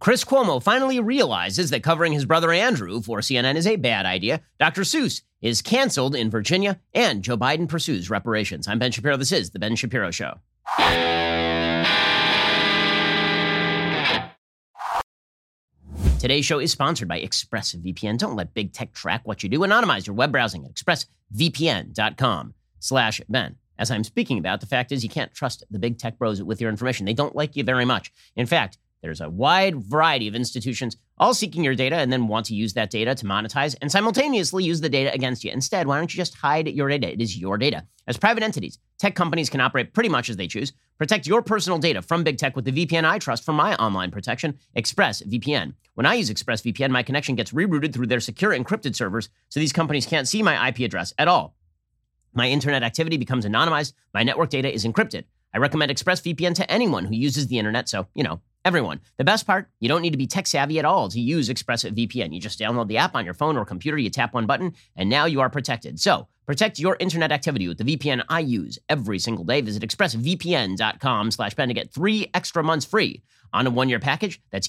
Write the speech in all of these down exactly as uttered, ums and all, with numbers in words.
Chris Cuomo finally realizes that covering his brother Andrew for C N N is a bad idea. Doctor Seuss is canceled in Virginia, and Joe Biden pursues reparations. I'm Ben Shapiro. This is The Ben Shapiro Show. Today's show is sponsored by ExpressVPN. Don't let big tech track what you do. Anonymize your web browsing at expressvpn.com slash Ben. As I'm speaking about, the fact is you can't trust the big tech bros with your information. They don't like you very much. In fact, there's a wide variety of institutions all seeking your data and then want to use that data to monetize and simultaneously use the data against you. Instead, why don't you just hide your data? It is your data. As private entities, tech companies can operate pretty much as they choose. Protect your personal data from big tech with the V P N I trust for my online protection, ExpressVPN. When I use ExpressVPN, my connection gets rerouted through their secure encrypted servers, so these companies can't see my I P address at all. My internet activity becomes anonymized. My network data is encrypted. I recommend ExpressVPN to anyone who uses the internet, so, you know, everyone. The best part, you don't need to be tech savvy at all to use ExpressVPN. You just download the app on your phone or computer, you tap one button, and now you are protected. So, protect your internet activity with the V P N I use every single day. Visit expressvpn.com slash Ben to get three extra months free on a one-year package. That's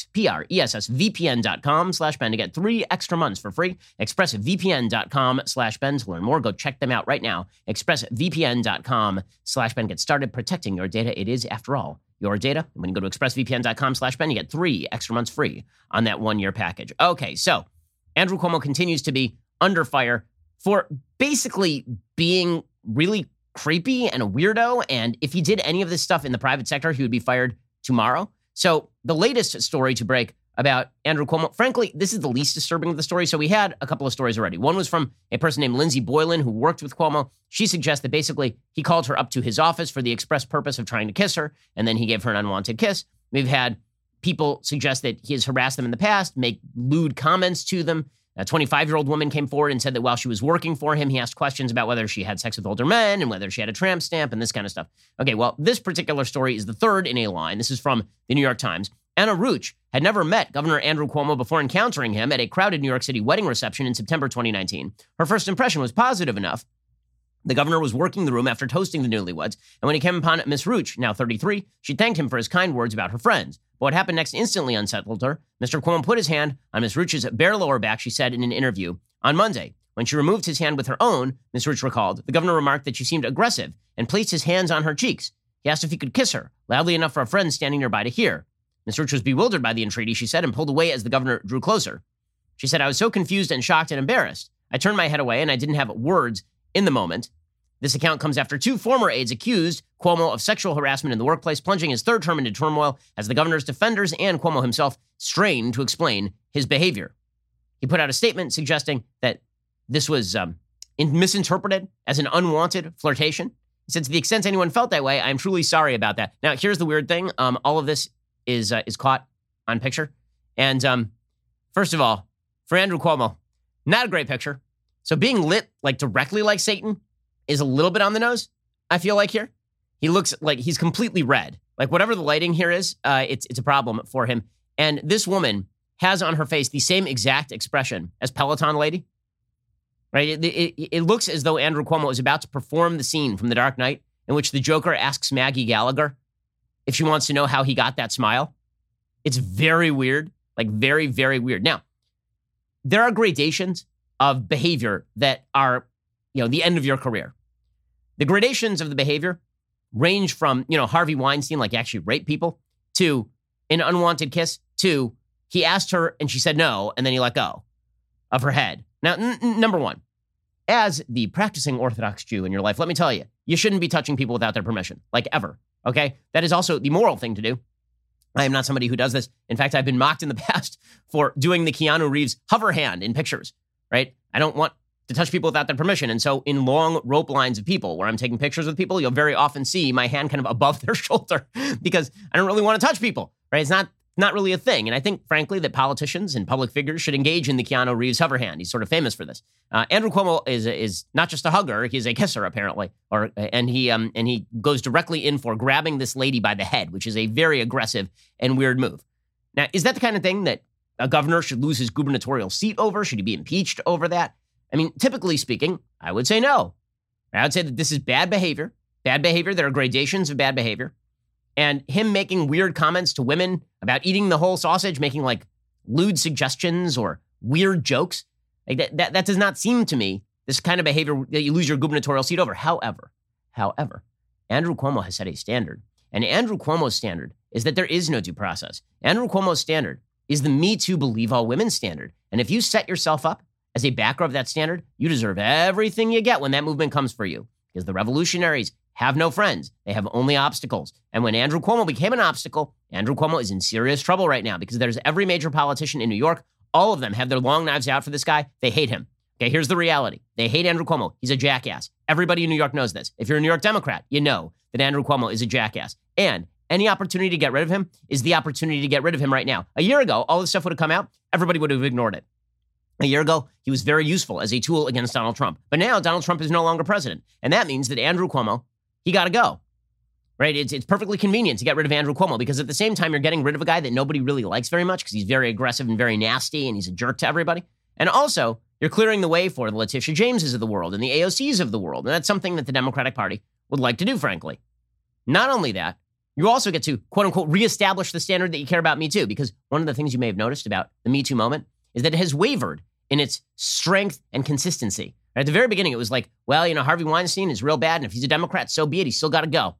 expressvpn.com slash Ben to get three extra months for free. expressvpn.com slash Ben to learn more. Go check them out right now. expressvpn.com slash Ben. Get started protecting your data. It is, after all, your data. When you go to expressvpn.com slash Ben, you get three extra months free on that one-year package. Okay, so Andrew Cuomo continues to be under fire for basically being really creepy and a weirdo. And if he did any of this stuff in the private sector, he would be fired tomorrow. So the latest story to break about Andrew Cuomo, frankly, this is the least disturbing of the story. So we had a couple of stories already. One was from a person named Lindsay Boylan who worked with Cuomo. She suggests that basically he called her up to his office for the express purpose of trying to kiss her, and then he gave her an unwanted kiss. We've had people suggest that he has harassed them in the past, make lewd comments to them. A twenty-five-year-old woman came forward and said that while she was working for him, he asked questions about whether she had sex with older men and whether she had a tramp stamp and this kind of stuff. Okay, well, this particular story is the third in a line. This is from the New York Times. Anna Ruch had never met Governor Andrew Cuomo before encountering him at a crowded New York City wedding reception in September twenty nineteen. Her first impression was positive enough. The governor was working the room after toasting the newlyweds, and when he came upon Miss Ruch, now thirty-three, she thanked him for his kind words about her friends. But what happened next instantly unsettled her. Mister Cuomo put his hand on Miss Ruch's bare lower back, she said in an interview on Monday. When she removed his hand with her own, Miss Ruch recalled, the governor remarked that she seemed aggressive and placed his hands on her cheeks. He asked if he could kiss her, loudly enough for a friend standing nearby to hear. Miss Ruch was bewildered by the entreaty, she said, and pulled away as the governor drew closer. She said, I was so confused and shocked and embarrassed. I turned my head away and I didn't have words in the moment. This account comes after two former aides accused Cuomo of sexual harassment in the workplace, plunging his third term into turmoil as the governor's defenders and Cuomo himself strained to explain his behavior. He put out a statement suggesting that this was um, misinterpreted as an unwanted flirtation. He said, to the extent anyone felt that way, I'm truly sorry about that. Now, here's the weird thing. Um, all of this is uh, is caught on picture. And um, first of all, for Andrew Cuomo, not a great picture. So being lit like directly like Satan is a little bit on the nose, I feel like here. He looks like he's completely red. Like whatever the lighting here is, uh, it's it's a problem for him. And this woman has on her face the same exact expression as Peloton Lady. Right? It, it, it looks as though Andrew Cuomo is about to perform the scene from The Dark Knight in which the Joker asks Maggie Gallagher if she wants to know how he got that smile. It's very weird, like very, very weird. Now, there are gradations of behavior that are, you know, the end of your career. The gradations of the behavior range from, you know, Harvey Weinstein, like actually rape people, to an unwanted kiss, to he asked her and she said no, and then he let go of her head. Now, n- n- number one, as the practicing Orthodox Jew in your life, let me tell you, you shouldn't be touching people without their permission, like ever, okay? That is also the moral thing to do. I am not somebody who does this. In fact, I've been mocked in the past for doing the Keanu Reeves hover hand in pictures, right? I don't want to touch people without their permission. And so in long rope lines of people where I'm taking pictures with people, you'll very often see my hand kind of above their shoulder because I don't really want to touch people, right? It's not not really a thing. And I think, frankly, that politicians and public figures should engage in the Keanu Reeves hover hand. He's sort of famous for this. Uh, Andrew Cuomo is is not just a hugger; he's a kisser, apparently. Or and he um and he goes directly in for grabbing this lady by the head, which is a very aggressive and weird move. Now, is that the kind of thing that a governor should lose his gubernatorial seat over? Should he be impeached over that? I mean, typically speaking, I would say no. I would say that this is bad behavior. Bad behavior. There are gradations of bad behavior. And him making weird comments to women about eating the whole sausage, making like lewd suggestions or weird jokes. Like that, that, that does not seem to me this kind of behavior that you lose your gubernatorial seat over. However, however, Andrew Cuomo has set a standard. And Andrew Cuomo's standard is that there is no due process. Andrew Cuomo's standard is the Me Too Believe All Women standard. And if you set yourself up as a backer of that standard, you deserve everything you get when that movement comes for you. Because the revolutionaries have no friends. They have only obstacles. And when Andrew Cuomo became an obstacle, Andrew Cuomo is in serious trouble right now because there's every major politician in New York. All of them have their long knives out for this guy. They hate him. Okay, here's the reality. They hate Andrew Cuomo. He's a jackass. Everybody in New York knows this. If you're a New York Democrat, you know that Andrew Cuomo is a jackass. And any opportunity to get rid of him is the opportunity to get rid of him right now. A year ago, all this stuff would have come out. Everybody would have ignored it. A year ago, he was very useful as a tool against Donald Trump. But now Donald Trump is no longer president. And that means that Andrew Cuomo, he got to go. Right? It's, it's perfectly convenient to get rid of Andrew Cuomo because at the same time, you're getting rid of a guy that nobody really likes very much because he's very aggressive and very nasty and he's a jerk to everybody. And also, you're clearing the way for the Letitia Jameses of the world and the A O Cs of the world. And that's something that the Democratic Party would like to do, frankly. Not only that, you also get to, quote unquote, reestablish the standard that you care about Me Too. Because one of the things you may have noticed about the Me Too moment is that it has wavered in its strength and consistency. At the very beginning, it was like, well, you know, Harvey Weinstein is real bad. And if he's a Democrat, so be it. He's still got to go.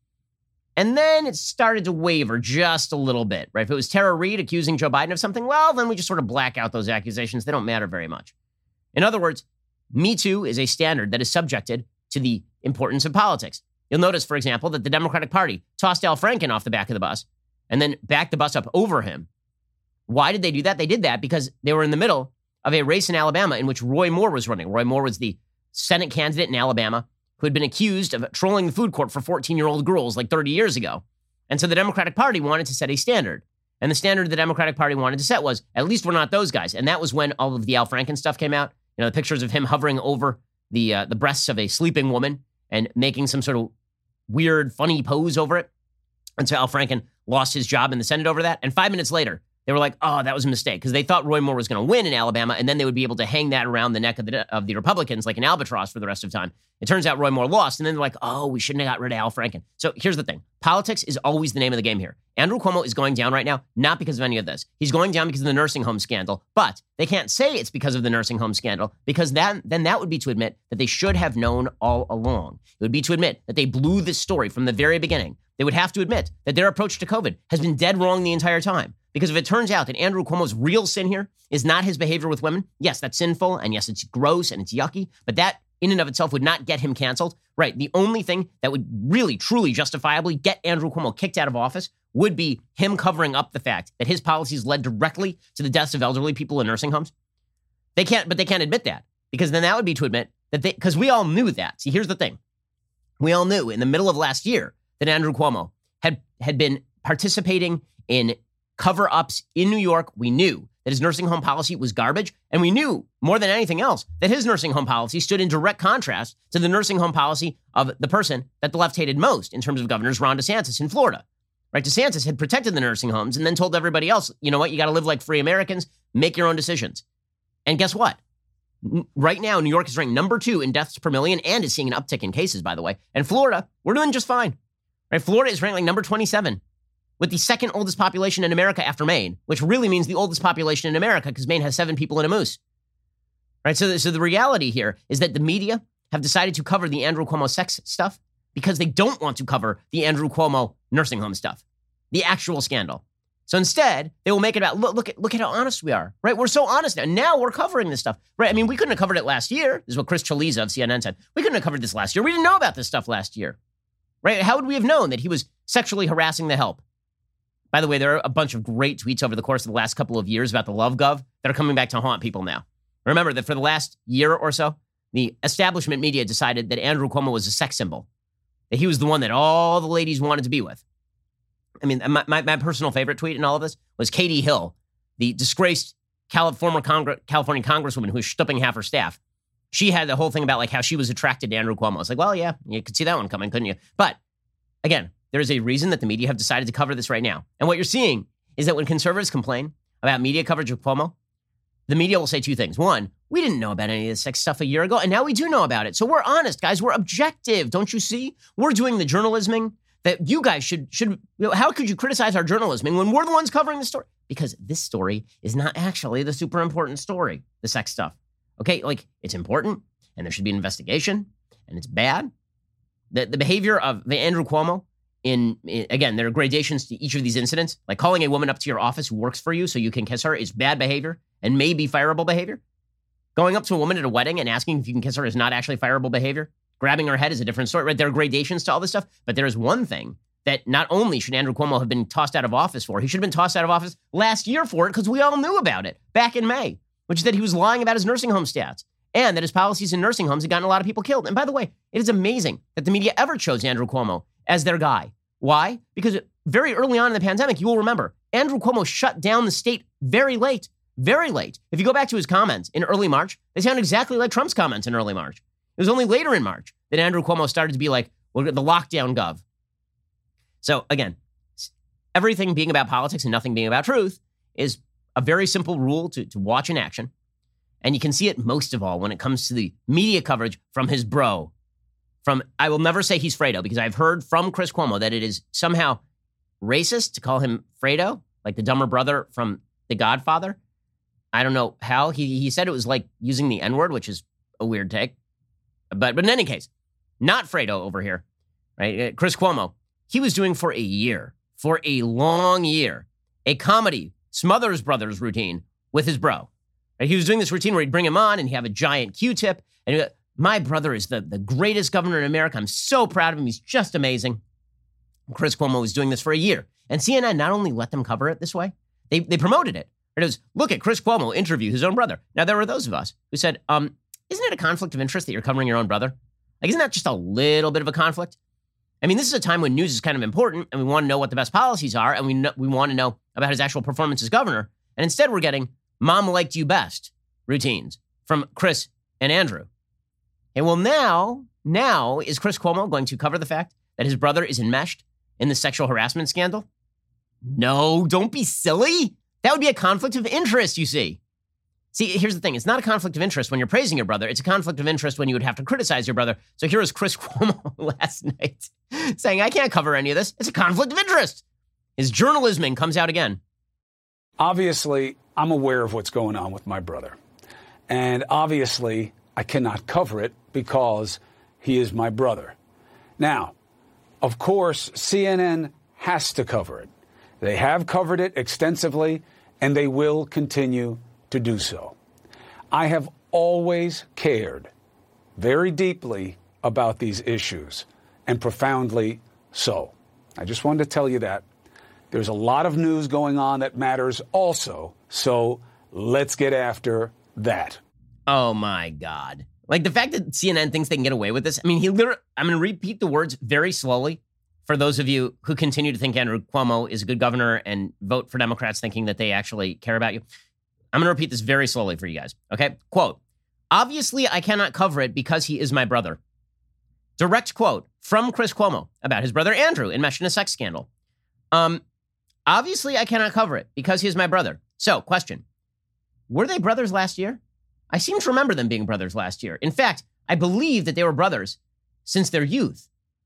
And then it started to waver just a little bit, right? If it was Tara Reade accusing Joe Biden of something, well, then we just sort of black out those accusations. They don't matter very much. In other words, Me Too is a standard that is subjected to the importance of politics. You'll notice, for example, that the Democratic Party tossed Al Franken off the back of the bus and then backed the bus up over him. Why did they do that? They did that because they were in the middle of a race in Alabama in which Roy Moore was running. Roy Moore was the Senate candidate in Alabama who had been accused of trolling the food court for fourteen-year-old girls like thirty years ago. And so the Democratic Party wanted to set a standard. And the standard the Democratic Party wanted to set was, at least we're not those guys. And that was when all of the Al Franken stuff came out. You know, the pictures of him hovering over the uh, the breasts of a sleeping woman and making some sort of weird, funny pose over it. And so Al Franken lost his job in the Senate over that. And five minutes later, they were like, oh, that was a mistake, because they thought Roy Moore was going to win in Alabama, and then they would be able to hang that around the neck of the, of the Republicans like an albatross for the rest of time. It turns out Roy Moore lost, and then they're like, oh, we shouldn't have got rid of Al Franken. So here's the thing. Politics is always the name of the game here. Andrew Cuomo is going down right now, not because of any of this. He's going down because of the nursing home scandal, but they can't say it's because of the nursing home scandal, because that, then that would be to admit that they should have known all along. It would be to admit that they blew this story from the very beginning. They would have to admit that their approach to COVID has been dead wrong the entire time. Because if it turns out that Andrew Cuomo's real sin here is not his behavior with women, yes, that's sinful, and yes, it's gross, and it's yucky, but that in and of itself would not get him canceled, right? The only thing that would really, truly, justifiably get Andrew Cuomo kicked out of office would be him covering up the fact that his policies led directly to the deaths of elderly people in nursing homes. They can't, but they can't admit that, because then that would be to admit that they, because we all knew that. See, here's the thing. We all knew in the middle of last year that Andrew Cuomo had, had been participating in cover-ups in New York. We knew that his nursing home policy was garbage, and we knew more than anything else that his nursing home policy stood in direct contrast to the nursing home policy of the person that the left hated most in terms of Governor Ron DeSantis in Florida. Right? DeSantis had protected the nursing homes and then told everybody else, you know what, you got to live like free Americans, make your own decisions. And guess what? Right now, New York is ranked number two in deaths per million and is seeing an uptick in cases, by the way. And Florida, we're doing just fine. Right? Florida is ranked like number twenty-seven. With the second oldest population in America after Maine, which really means the oldest population in America because Maine has seven people in a moose. Right? So, so the reality here is that the media have decided to cover the Andrew Cuomo sex stuff because they don't want to cover the Andrew Cuomo nursing home stuff, the actual scandal. So instead, they will make it about, look, look, at, look at how honest we are, right? We're so honest now. Now we're covering this stuff, right? I mean, we couldn't have covered it last year. This is what Chris Chaliza of C N N said. We couldn't have covered this last year. We didn't know about this stuff last year, right? How would we have known that he was sexually harassing the help? By the way, there are a bunch of great tweets over the course of the last couple of years about the Love Gov that are coming back to haunt people now. Remember that for the last year or so, the establishment media decided that Andrew Cuomo was a sex symbol, that he was the one that all the ladies wanted to be with. I mean, my, my, my personal favorite tweet in all of this was Katie Hill, the disgraced Cali- former Congre- California congresswoman who was stooping half her staff. She had the whole thing about like how she was attracted to Andrew Cuomo. It's like, well, yeah, you could see that one coming, couldn't you? But again, there is a reason that the media have decided to cover this right now. And what you're seeing is that when conservatives complain about media coverage of Cuomo, the media will say two things. One, we didn't know about any of this sex stuff a year ago, and now we do know about it. So we're honest, guys. We're objective. Don't you see? We're doing the journalisming that you guys should, should you know, how could you criticize our journalism and when we're the ones covering the story? Because this story is not actually the super important story, the sex stuff. Okay, like it's important and there should be an investigation and it's bad. The, the behavior of the Andrew Cuomo in, in, again, there are gradations to each of these incidents. Like calling a woman up to your office who works for you so you can kiss her is bad behavior and may be fireable behavior. Going up to a woman at a wedding and asking if you can kiss her is not actually fireable behavior. Grabbing her head is a different story, right? There are gradations to all this stuff, but there is one thing that not only should Andrew Cuomo have been tossed out of office for, he should have been tossed out of office last year for it because we all knew about it back in May, which is that he was lying about his nursing home stats and that his policies in nursing homes had gotten a lot of people killed. And by the way, it is amazing that the media ever chose Andrew Cuomo as their guy. Why? Because very early on in the pandemic, you will remember, Andrew Cuomo shut down the state very late, very late. If you go back to his comments in early March, they sound exactly like Trump's comments in early March. It was only later in March that Andrew Cuomo started to be like, well, the lockdown gov. So again, everything being about politics and nothing being about truth is a very simple rule to, to watch in action. And you can see it most of all when it comes to the media coverage from his bro. From, I will never say he's Fredo because I've heard from Chris Cuomo that it is somehow racist to call him Fredo, like the dumber brother from The Godfather. I don't know how. He he said it was like using the N-word, which is a weird take. But, but in any case, not Fredo over here, right? Chris Cuomo, he was doing for a year, for a long year, a comedy Smothers Brothers routine with his bro. Right? He was doing this routine where he'd bring him on and he'd have a giant Q-tip. And he'd go, my brother is the, the greatest governor in America. I'm so proud of him. He's just amazing. Chris Cuomo was doing this for a year. And C N N not only let them cover it this way, they, they promoted it. It was, look at Chris Cuomo interview his own brother. Now, there were those of us who said, um, isn't it a conflict of interest that you're covering your own brother? Like, isn't that just a little bit of a conflict? I mean, this is a time when news is kind of important and we want to know what the best policies are and we know, we want to know about his actual performance as governor. And instead we're getting mom liked you best routines from Chris and Andrew. And well, now, now is Chris Cuomo going to cover the fact that his brother is enmeshed in the sexual harassment scandal? No, don't be silly. That would be a conflict of interest, you see. See, here's the thing. It's not a conflict of interest when you're praising your brother. It's a conflict of interest when you would have to criticize your brother. So here is Chris Cuomo last night saying, I can't cover any of this. It's a conflict of interest. His journalisming comes out again. Obviously, I'm aware of what's going on with my brother. And obviously, I cannot cover it because he is my brother. Now, of course, C N N has to cover it. They have covered it extensively, and they will continue to do so. I have always cared very deeply about these issues, and profoundly so. I just wanted to tell you that. There's a lot of news going on that matters also, so let's get after that. Oh, my God. Like, the fact that C N N thinks they can get away with this, I mean, he literally, I'm going to repeat the words very slowly for those of you who continue to think Andrew Cuomo is a good governor and vote for Democrats thinking that they actually care about you. I'm going to repeat this very slowly for you guys, okay? Quote, obviously, I cannot cover it because he is my brother. Direct quote from Chris Cuomo about his brother Andrew enmeshed in a sex scandal. Um, obviously, I cannot cover it because he is my brother. So, question, were they brothers last year? I seem to remember them being brothers last year. In fact, I believe that they were brothers since their youth.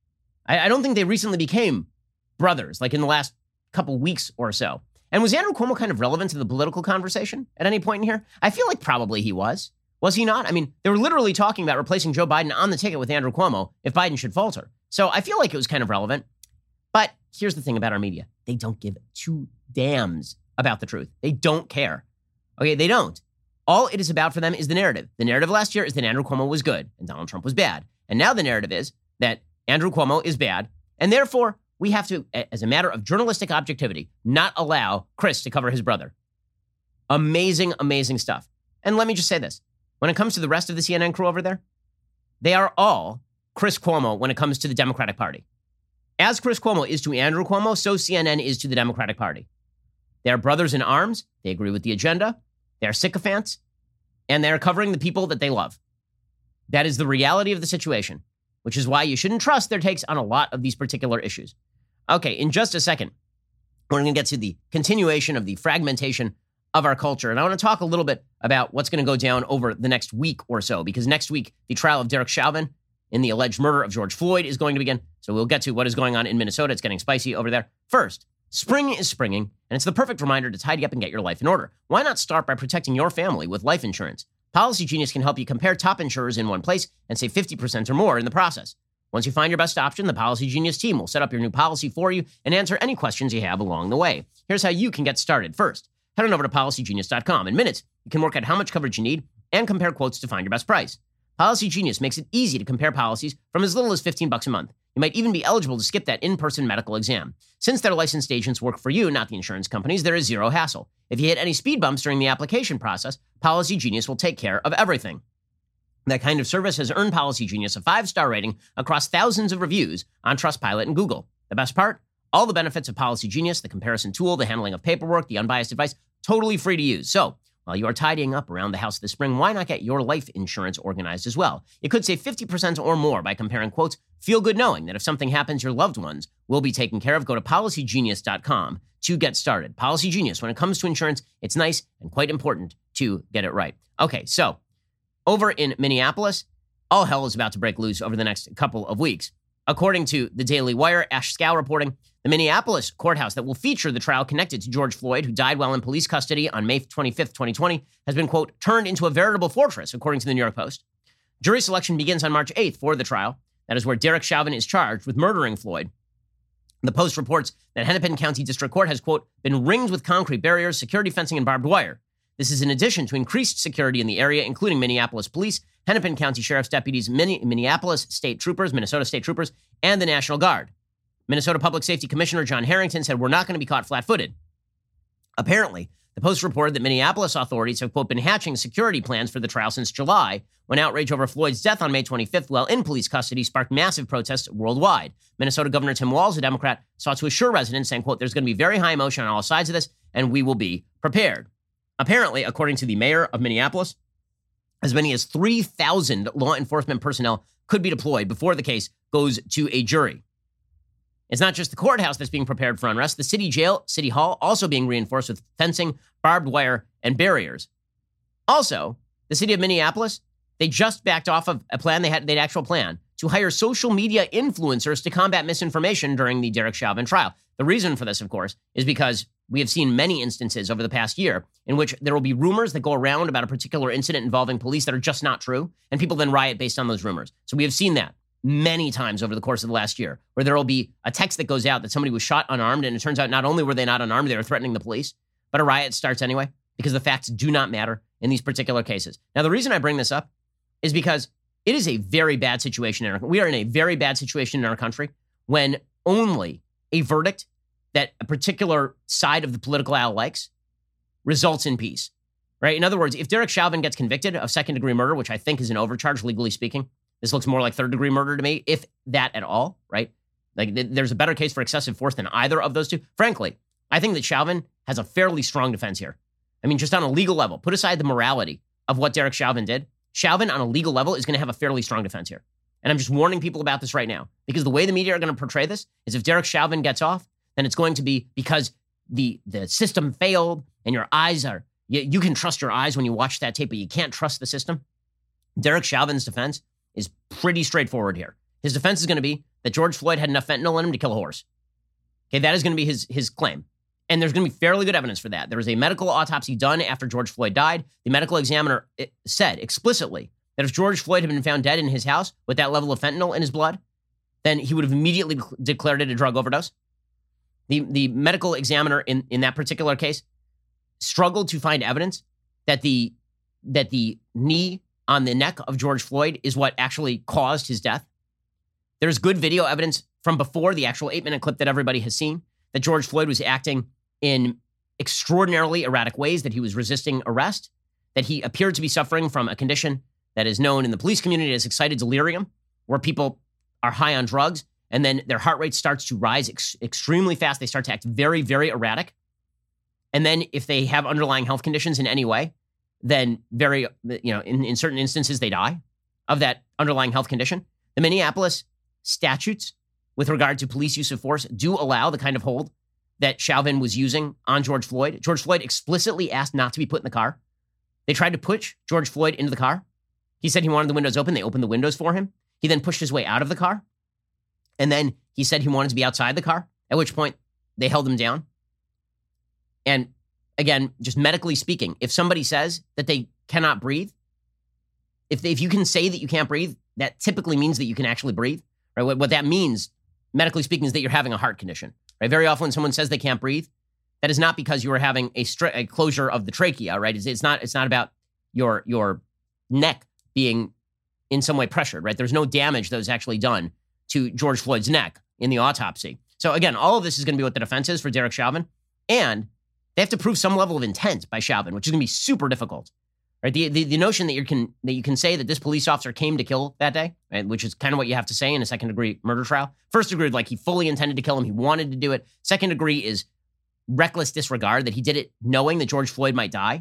I, I don't think they recently became brothers, like in the last couple weeks or so. And was Andrew Cuomo kind of relevant to the political conversation at any point in here? I feel like probably he was. Was he not? I mean, they were literally talking about replacing Joe Biden on the ticket with Andrew Cuomo if Biden should falter. So I feel like it was kind of relevant. But here's the thing about our media. They don't give two damns about the truth. They don't care. Okay, they don't. All it is about for them is the narrative. The narrative last year is that Andrew Cuomo was good and Donald Trump was bad. And now the narrative is that Andrew Cuomo is bad. And therefore, we have to, as a matter of journalistic objectivity, not allow Chris to cover his brother. Amazing, amazing stuff. And let me just say this. When it comes to the rest of the C N N crew over there, they are all Chris Cuomo when it comes to the Democratic Party. As Chris Cuomo is to Andrew Cuomo, so C N N is to the Democratic Party. They are brothers in arms. They agree with the agenda. They are sycophants. And they are covering the people that they love. That is the reality of the situation, which is why you shouldn't trust their takes on a lot of these particular issues. Okay, in just a second, we're going to get to the continuation of the fragmentation of our culture. And I want to talk a little bit about what's going to go down over the next week or so, because next week, the trial of Derek Chauvin in the alleged murder of George Floyd is going to begin. So we'll get to what is going on in Minnesota. It's getting spicy over there. First, spring is springing, and it's the perfect reminder to tidy up and get your life in order. Why not start by protecting your family with life insurance? Policy Genius can help you compare top insurers in one place and save fifty percent or more in the process. Once you find your best option, the Policy Genius team will set up your new policy for you and answer any questions you have along the way. Here's how you can get started. First, head on over to policy genius dot com. In minutes, you can work out how much coverage you need and compare quotes to find your best price. Policy Genius makes it easy to compare policies from as little as fifteen bucks a month. You might even be eligible to skip that in-person medical exam. Since their licensed agents work for you, not the insurance companies, there is zero hassle. If you hit any speed bumps during the application process, Policy Genius will take care of everything. That kind of service has earned Policy Genius a five-star rating across thousands of reviews on Trustpilot and Google. The best part? All the benefits of Policy Genius, the comparison tool, the handling of paperwork, the unbiased advice, totally free to use. So, while you are tidying up around the house this spring, why not get your life insurance organized as well? You could save fifty percent or more by comparing quotes. Feel good knowing that if something happens, your loved ones will be taken care of. Go to policy genius dot com to get started. Policy Genius, when it comes to insurance, it's nice and quite important to get it right. Okay, so over in Minneapolis, all hell is about to break loose over the next couple of weeks. According to the Daily Wire, Ash Scow reporting, the Minneapolis courthouse that will feature the trial connected to George Floyd, who died while in police custody on May twenty-fifth, twenty twenty, has been, quote, turned into a veritable fortress, according to the New York Post. Jury selection begins on March eighth for the trial. That is where Derek Chauvin is charged with murdering Floyd. The Post reports that Hennepin County District Court has, quote, been ringed with concrete barriers, security fencing, and barbed wire. This is in addition to increased security in the area, including Minneapolis police, Hennepin County Sheriff's deputies, Minneapolis State Troopers, Minnesota State Troopers, and the National Guard. Minnesota Public Safety Commissioner John Harrington said, we're not going to be caught flat-footed. Apparently, the Post reported that Minneapolis authorities have, quote, been hatching security plans for the trial since July, when outrage over Floyd's death on May twenty-fifth while in police custody sparked massive protests worldwide. Minnesota Governor Tim Walz, a Democrat, sought to assure residents, saying, quote, there's going to be very high emotion on all sides of this, and we will be prepared. Apparently, according to the mayor of Minneapolis, as many as three thousand law enforcement personnel could be deployed before the case goes to a jury. It's not just the courthouse that's being prepared for unrest. The city jail, city hall, also being reinforced with fencing, barbed wire, and barriers. Also, the city of Minneapolis, they just backed off of a plan. They had an actual plan to hire social media influencers to combat misinformation during the Derek Chauvin trial. The reason for this, of course, is because we have seen many instances over the past year in which there will be rumors that go around about a particular incident involving police that are just not true, and people then riot based on those rumors. So we have seen that many times over the course of the last year, where there will be a text that goes out that somebody was shot unarmed, and it turns out not only were they not unarmed, they were threatening the police, but a riot starts anyway, because the facts do not matter in these particular cases. Now, the reason I bring this up is because it is a very bad situation in our, we are in a very bad situation in our country when only a verdict that a particular side of the political aisle likes results in peace, right? In other words, if Derek Chauvin gets convicted of second-degree murder, which I think is an overcharge, legally speaking, this looks more like third-degree murder to me, if that at all, right? Like, th- there's a better case for excessive force than either of those two. Frankly, I think that Chauvin has a fairly strong defense here. I mean, just on a legal level, put aside the morality of what Derek Chauvin did, Chauvin on a legal level is going to have a fairly strong defense here. And I'm just warning people about this right now, because the way the media are going to portray this is if Derek Chauvin gets off, then it's going to be because the the system failed and your eyes are, you, you can trust your eyes when you watch that tape, but you can't trust the system. Derek Chauvin's defense is pretty straightforward here. His defense is going to be that George Floyd had enough fentanyl in him to kill a horse. Okay, that is going to be his, his claim. And there's going to be fairly good evidence for that. There was a medical autopsy done after George Floyd died. The medical examiner said explicitly that if George Floyd had been found dead in his house with that level of fentanyl in his blood, then he would have immediately declared it a drug overdose. The, the medical examiner in, in that particular case struggled to find evidence that the, that the knee on the neck of George Floyd is what actually caused his death. There's good video evidence from before the actual eight-minute clip that everybody has seen that George Floyd was acting in extraordinarily erratic ways, that he was resisting arrest, that he appeared to be suffering from a condition that is known in the police community as excited delirium, where people are high on drugs, and then their heart rate starts to rise ex- extremely fast. They start to act very, very erratic. And then if they have underlying health conditions in any way, then very, you know, in, in certain instances, they die of that underlying health condition. The Minneapolis statutes with regard to police use of force do allow the kind of hold that Chauvin was using on George Floyd. George Floyd explicitly asked not to be put in the car. They tried to push George Floyd into the car. He said he wanted the windows open. They opened the windows for him. He then pushed his way out of the car. And then he said he wanted to be outside the car, at which point they held him down. And again, just medically speaking, if somebody says that they cannot breathe, if they, if you can say that you can't breathe, that typically means that you can actually breathe, right? What, what that means, medically speaking, is that you're having a heart condition, right? Very often when someone says they can't breathe, that is not because you are having a, stri- a closure of the trachea, right? It's, it's not, it's not about your, your neck being in some way pressured, right? There's no damage that was actually done to George Floyd's neck in the autopsy. So again, all of this is going to be what the defense is for Derek Chauvin. And they have to prove some level of intent by Chauvin, which is going to be super difficult. Right? The, the the notion that you can that you can say that this police officer came to kill that day, right, which is kind of what you have to say in a second degree murder trial. First degree, like he fully intended to kill him, he wanted to do it. Second degree is reckless disregard, that he did it knowing that George Floyd might die.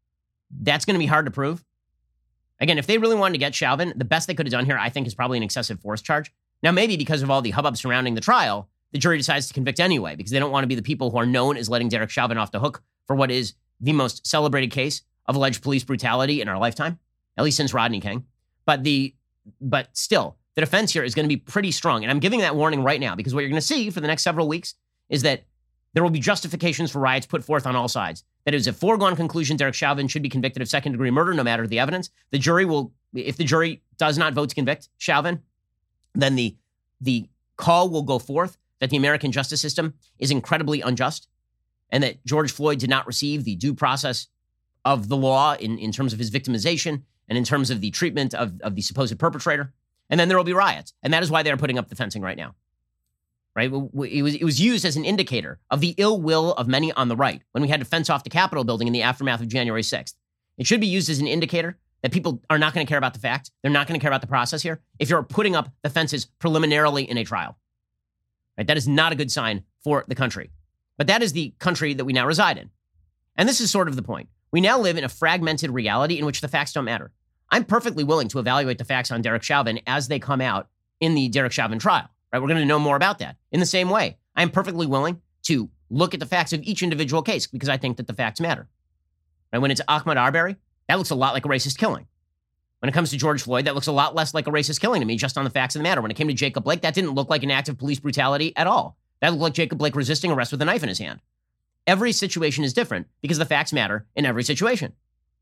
That's going to be hard to prove. Again, if they really wanted to get Chauvin, the best they could have done here, I think, is probably an excessive force charge. Now, maybe because of all the hubbub surrounding the trial, the jury decides to convict anyway, because they don't want to be the people who are known as letting Derek Chauvin off the hook for what is the most celebrated case of alleged police brutality in our lifetime, at least since Rodney King. But the, but still, the defense here is going to be pretty strong. And I'm giving that warning right now, because what you're going to see for the next several weeks is that there will be justifications for riots put forth on all sides. That it is a foregone conclusion Derek Chauvin should be convicted of second-degree murder, no matter the evidence. The jury will, if the jury does not vote to convict Chauvin, then the the call will go forth that the American justice system is incredibly unjust, and that George Floyd did not receive the due process of the law in, in terms of his victimization and in terms of the treatment of, of the supposed perpetrator. And then there will be riots. And that is why they're putting up the fencing right now. Right? It was, it was used as an indicator of the ill will of many on the right when we had to fence off the Capitol building in the aftermath of January sixth. It should be used as an indicator that people are not going to care about the facts. They're not going to care about the process here if you're putting up the fences preliminarily in a trial. Right? That is not a good sign for the country. But that is the country that we now reside in. And this is sort of the point. We now live in a fragmented reality in which the facts don't matter. I'm perfectly willing to evaluate the facts on Derek Chauvin as they come out in the Derek Chauvin trial. Right? We're going to know more about that. In the same way, I'm perfectly willing to look at the facts of each individual case because I think that the facts matter. Right? When it's Ahmaud Arbery, that looks a lot like a racist killing. When it comes to George Floyd, that looks a lot less like a racist killing to me, just on the facts of the matter. When it came to Jacob Blake, that didn't look like an act of police brutality at all. That looked like Jacob Blake resisting arrest with a knife in his hand. Every situation is different because the facts matter in every situation.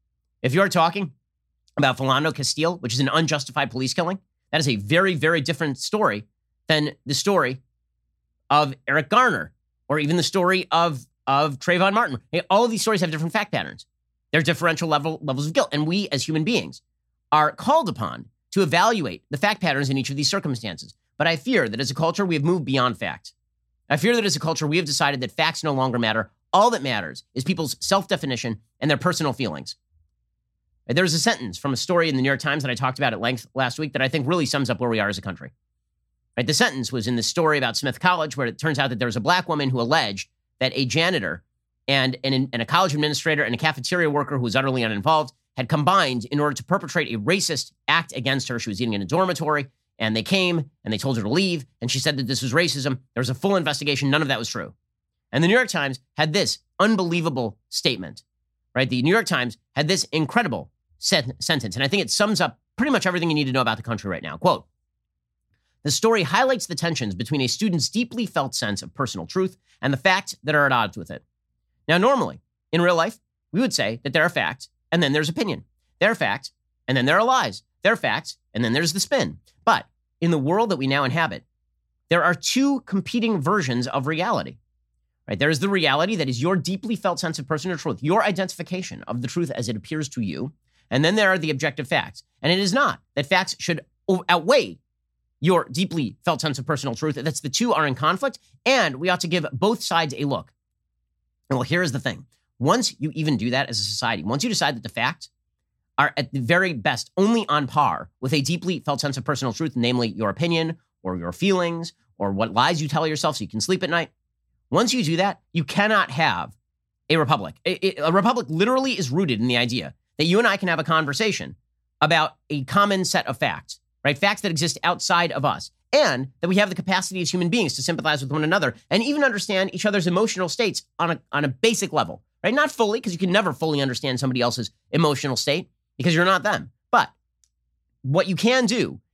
If you're talking about Philando Castile, which is an unjustified police killing, that is a very, very different story than the story of Eric Garner or even the story of, of Trayvon Martin. All of these stories have different fact patterns. They're differential level, levels of guilt. And we as human beings are called upon to evaluate the fact patterns in each of these circumstances. But I fear that as a culture, we have moved beyond facts. I fear that as a culture, we have decided that facts no longer matter. All that matters is people's self-definition and their personal feelings. There's a sentence from a story in the New York Times that I talked about at length last week that I think really sums up where we are as a country. Right? The sentence was in the story about Smith College, where it turns out that there was a black woman who alleged that a janitor and, and, and a college administrator and a cafeteria worker who was utterly uninvolved had combined in order to perpetrate a racist act against her. She was eating in a dormitory, and they came and they told her to leave, and she said that this was racism. There was a full investigation. None of that was true. And the New York Times had this unbelievable statement, right? The New York Times had this incredible set- sentence, and I think it sums up pretty much everything you need to know about the country right now. Quote, "The story highlights the tensions between a student's deeply felt sense of personal truth and the facts that are at odds with it." Now, normally, in real life, we would say that there are facts, and then there's opinion. There are facts, and then there are lies. There are facts, and then there's the spin. But in the world that we now inhabit, there are two competing versions of reality. Right? There is the reality that is your deeply felt sense of personal truth, your identification of the truth as it appears to you. And then there are the objective facts. And it is not that facts should outweigh your deeply felt sense of personal truth. That's the two are in conflict, and we ought to give both sides a look. And well, here is the thing. Once you even do that as a society, once you decide that the facts are at the very best only on par with a deeply felt sense of personal truth, namely your opinion or your feelings or what lies you tell yourself so you can sleep at night, once you do that, you cannot have a republic. A, a republic literally is rooted in the idea that you and I can have a conversation about a common set of facts, right? Facts that exist outside of us, and that we have the capacity as human beings to sympathize with one another and even understand each other's emotional states on a, on a basic level, right? Not fully, because you can never fully understand somebody else's emotional state because you're not them. But what you can do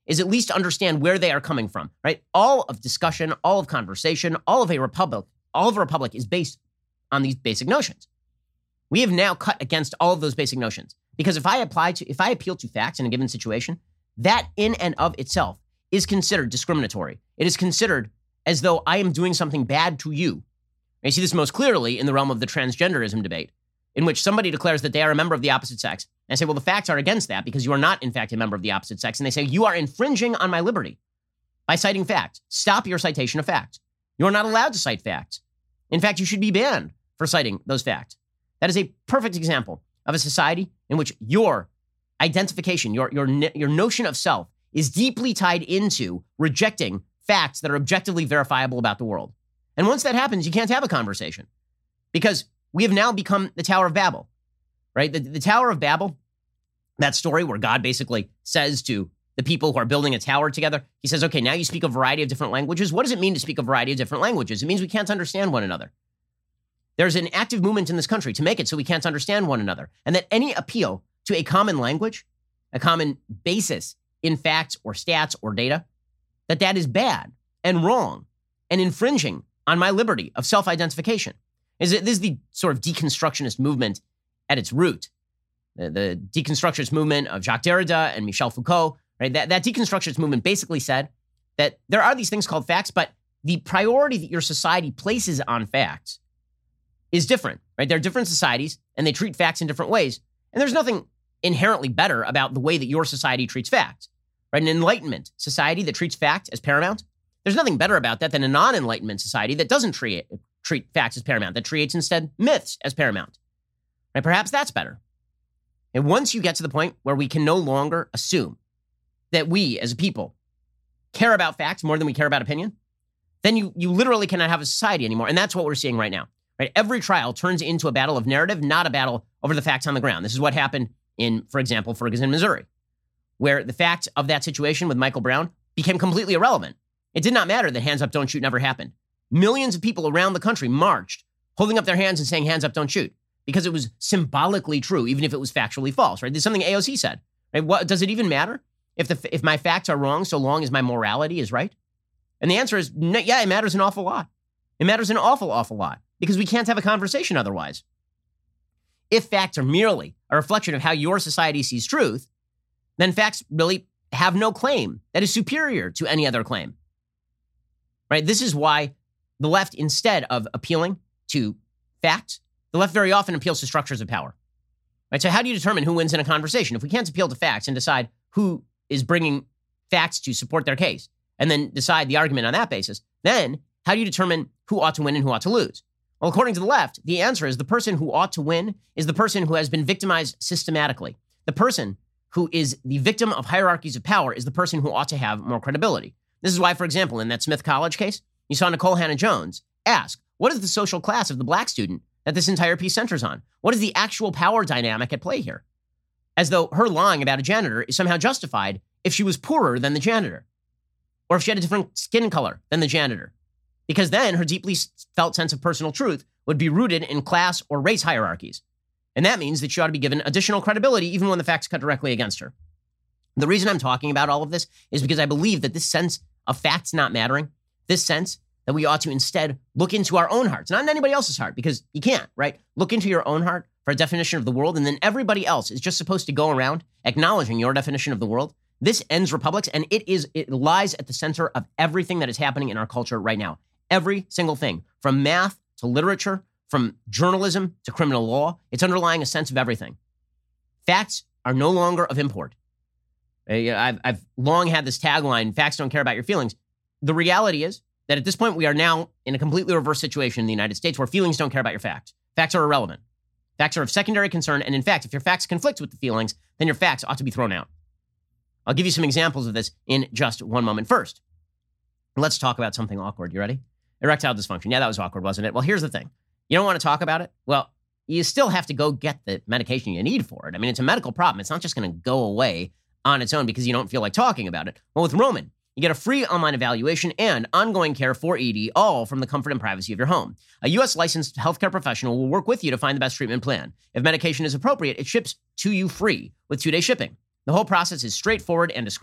is at least understand where they are coming from, right? All of discussion, all of conversation, all of a republic, all of a republic is based on these basic notions. We have now cut against all of those basic notions because if I apply to, if I appeal to facts in a given situation, that in and of itself is considered discriminatory. It is considered as though I am doing something bad to you. And you see this most clearly in the realm of the transgenderism debate, in which somebody declares that they are a member of the opposite sex. And I say, well, the facts are against that because you are not, in fact, a member of the opposite sex. And they say, you are infringing on my liberty by citing facts. Stop your citation of facts. You are not allowed to cite facts. In fact, you should be banned for citing those facts. That is a perfect example of a society in which your identification, your, your, your notion of self is deeply tied into rejecting facts that are objectively verifiable about the world. And once that happens, you can't have a conversation because we have now become the Tower of Babel, right? The, the Tower of Babel, that story where God basically says to the people who are building a tower together, he says, okay, now you speak a variety of different languages. What does it mean to speak a variety of different languages? It means we can't understand one another. There's an active movement in this country to make it so we can't understand one another. And that any appeal to a common language, a common basis in facts or stats or data, that that is bad and wrong and infringing on my liberty of self-identification. Is it, this is the sort of deconstructionist movement at its root. The, the deconstructionist movement of Jacques Derrida and Michel Foucault, right? That, that deconstructionist movement basically said that there are these things called facts, but the priority that your society places on facts is different, right? There are different societies and they treat facts in different ways. And there's nothing inherently better about the way that your society treats facts, right? An Enlightenment society that treats fact as paramount, there's nothing better about that than a non-Enlightenment society that doesn't treat, treat facts as paramount, that treats instead myths as paramount. Right? Perhaps that's better. And once you get to the point where we can no longer assume that we as a people care about facts more than we care about opinion, then you, you literally cannot have a society anymore. And that's what we're seeing right now. Right? Every trial turns into a battle of narrative, not a battle over the facts on the ground. This is what happened in, for example, Ferguson, Missouri, where the facts of that situation with Michael Brown became completely irrelevant. It did not matter that hands up, don't shoot never happened. Millions of people around the country marched, holding up their hands and saying hands up, don't shoot, because it was symbolically true, even if it was factually false, right? This is something A O C said, right? What, does it even matter if the if my facts are wrong so long as my morality is right? And the answer is, no, yeah, it matters an awful lot. It matters an awful, awful lot because we can't have a conversation otherwise. If facts are merely a reflection of how your society sees truth, then facts really have no claim that is superior to any other claim. Right? This is why the left, instead of appealing to facts, the left very often appeals to structures of power. Right? So how do you determine who wins in a conversation? If we can't appeal to facts and decide who is bringing facts to support their case and then decide the argument on that basis, then how do you determine who ought to win and who ought to lose? Well, according to the left, the answer is the person who ought to win is the person who has been victimized systematically. The person who is the victim of hierarchies of power is the person who ought to have more credibility. This is why, for example, in that Smith College case, you saw Nicole Hannah-Jones ask, what is the social class of the black student that this entire piece centers on? What is the actual power dynamic at play here? As though her lying about a janitor is somehow justified if she was poorer than the janitor, or if she had a different skin color than the janitor, because then her deeply felt sense of personal truth would be rooted in class or race hierarchies. And that means that she ought to be given additional credibility even when the facts cut directly against her. The reason I'm talking about all of this is because I believe that this sense of facts not mattering, this sense that we ought to instead look into our own hearts, not in anybody else's heart, because you can't, right? Look into your own heart for a definition of the world, and then everybody else is just supposed to go around acknowledging your definition of the world. This ends republics, and it is it lies at the center of everything that is happening in our culture right now. Every single thing, from math to literature, from journalism to criminal law, it's underlying a sense of everything. Facts are no longer of import. I've, I've long had this tagline, facts don't care about your feelings. The reality is that at this point, we are now in a completely reverse situation in the United States where feelings don't care about your facts. Facts are irrelevant. Facts are of secondary concern. And in fact, if your facts conflict with the feelings, then your facts ought to be thrown out. I'll give you some examples of this in just one moment. First, let's talk about something awkward. You ready? Erectile dysfunction. Yeah, that was awkward, wasn't it? Well, here's the thing. You don't want to talk about it? Well, you still have to go get the medication you need for it. I mean, it's a medical problem. It's not just going to go away on its own because you don't feel like talking about it. Well, with Roman, you get a free online evaluation and ongoing care for E D, all from the comfort and privacy of your home. A U S licensed healthcare professional will work with you to find the best treatment plan. If medication is appropriate, it ships to you free with two-day shipping. The whole process is straightforward and discreet.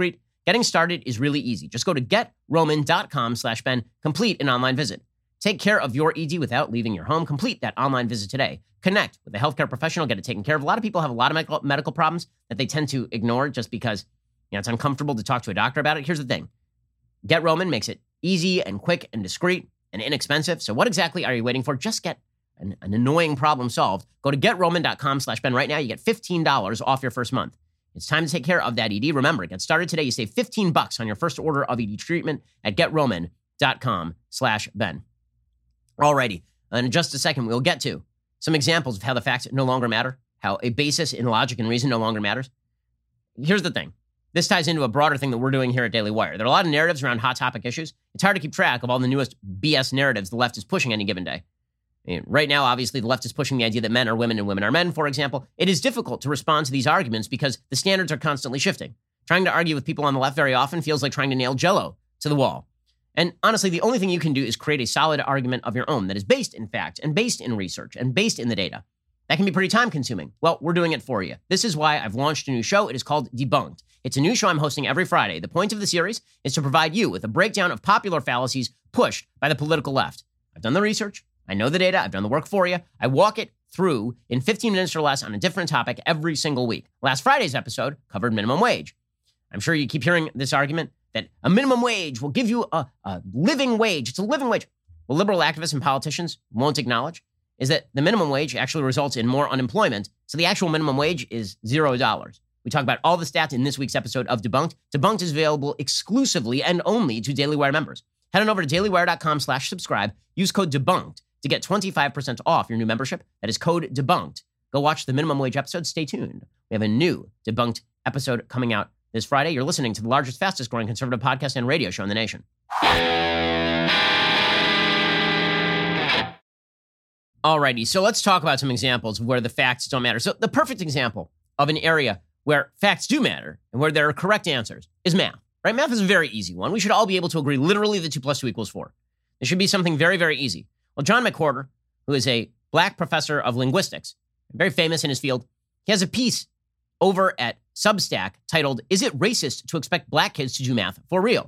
Getting started is really easy. Just go to getroman.com slash Ben. Complete an online visit. Take care of your E D without leaving your home. Complete that online visit today. Connect with a healthcare professional. Get it taken care of. A lot of people have a lot of medical, medical problems that they tend to ignore just because, you know, it's uncomfortable to talk to a doctor about it. Here's the thing. Get Roman makes it easy and quick and discreet and inexpensive. So what exactly are you waiting for? Just get an, an annoying problem solved. Go to getroman.com slash Ben right now. You get fifteen dollars off your first month. It's time to take care of that E D. Remember, get started today. You save fifteen bucks on your first order of E D treatment at getroman.com slash Ben. Alrighty, and in just a second, we'll get to some examples of how the facts no longer matter, how a basis in logic and reason no longer matters. Here's the thing. This ties into a broader thing that we're doing here at Daily Wire. There are a lot of narratives around hot topic issues. It's hard to keep track of all the newest B S narratives the left is pushing any given day. I mean, right now, obviously, the left is pushing the idea that men are women and women are men, for example. It is difficult to respond to these arguments because the standards are constantly shifting. Trying to argue with people on the left very often feels like trying to nail Jell-O to the wall. And honestly, the only thing you can do is create a solid argument of your own that is based in fact and based in research and based in the data. That can be pretty time consuming. Well, we're doing it for you. This is why I've launched a new show. It is called Debunked. It's a new show I'm hosting every Friday. The point of the series is to provide you with a breakdown of popular fallacies pushed by the political left. I've done the research. I know the data. I've done the work for you. I walk it through in fifteen minutes or less on a different topic every single week. Last Friday's episode covered minimum wage. I'm sure you keep hearing this argument that a minimum wage will give you a, a living wage. It's a living wage. What liberal activists and politicians won't acknowledge is that the minimum wage actually results in more unemployment. So the actual minimum wage is zero dollars. We talk about all the stats in this week's episode of Debunked. Debunked is available exclusively and only to Daily Wire members. Head on over to dailywire.com slash subscribe. Use code DEBUNKED to get twenty-five percent off your new membership. That is code DEBUNKED. Go watch the minimum wage episode. Stay tuned. We have a new Debunked episode coming out this Friday. You're listening to the largest, fastest growing conservative podcast and radio show in the nation. Alrighty, so let's talk about some examples where the facts don't matter. So the perfect example of an area where facts do matter and where there are correct answers is math, right? Math is a very easy one. We should all be able to agree literally that two plus two equals four. It should be something very, very easy. Well, John McWhorter, who is a black professor of linguistics, very famous in his field, he has a piece over at Substack titled, "Is it racist to expect black kids to do math for real?"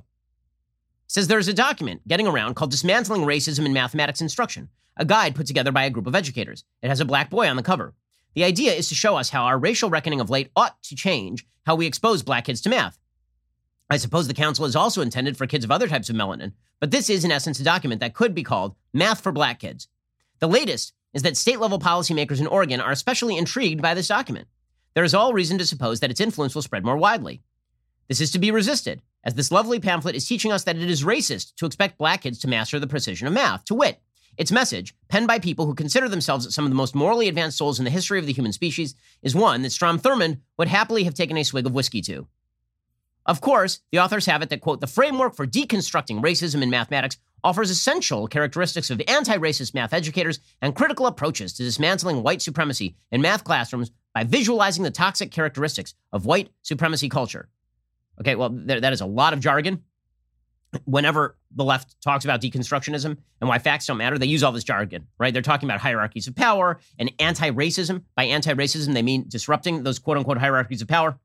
He says there's a document getting around called Dismantling Racism in Mathematics Instruction, a guide put together by a group of educators. It has a black boy on the cover. The idea is to show us how our racial reckoning of late ought to change how we expose black kids to math. I suppose the council is also intended for kids of other types of melanin, but this is in essence a document that could be called Math for Black Kids. The latest is that state-level policymakers in Oregon are especially intrigued by this document. There is all reason to suppose that its influence will spread more widely. This is to be resisted, as this lovely pamphlet is teaching us that it is racist to expect black kids to master the precision of math. To wit, its message, penned by people who consider themselves some of the most morally advanced souls in the history of the human species, is one that Strom Thurmond would happily have taken a swig of whiskey to. Of course, the authors have it that, quote, the framework for deconstructing racism in mathematics offers essential characteristics of anti-racist math educators and critical approaches to dismantling white supremacy in math classrooms by visualizing the toxic characteristics of white supremacy culture. Okay, well, there, that is a lot of jargon. Whenever the left talks about deconstructionism and why facts don't matter, they use all this jargon, right? They're talking about hierarchies of power and anti-racism. By anti-racism, they mean disrupting those quote-unquote hierarchies of power.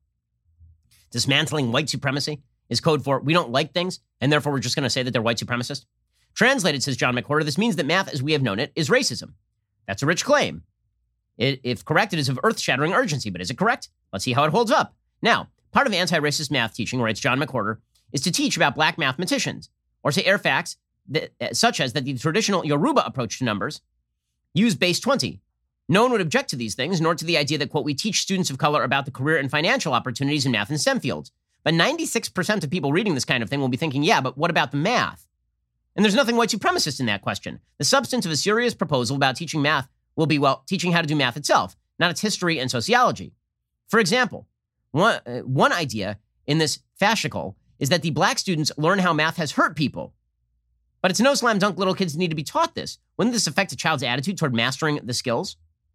Dismantling white supremacy is code for we don't like things, and therefore we're just going to say that they're white supremacist. Translated, says John McWhorter, this means that math as we have known it is racism. That's a rich claim. It, if correct, it is of earth-shattering urgency, but is it correct? Let's see how it holds up. Now, part of anti-racist math teaching, writes John McWhorter, is to teach about black mathematicians, or to air facts that, such as that the traditional Yoruba approach to numbers use base twenty. No one would object to these things, nor to the idea that, quote, we teach students of color about the career and financial opportunities in math and STEM fields. But ninety-six percent of people reading this kind of thing will be thinking, yeah, but what about the math? And there's nothing white supremacist in that question. The substance of a serious proposal about teaching math will be, well, teaching how to do math itself, not its history and sociology. For example, one, uh, one idea in this fascicle is that the black students learn how math has hurt people. But it's no slam dunk little kids need to be taught this. Wouldn't this affect a child's attitude toward mastering the skills?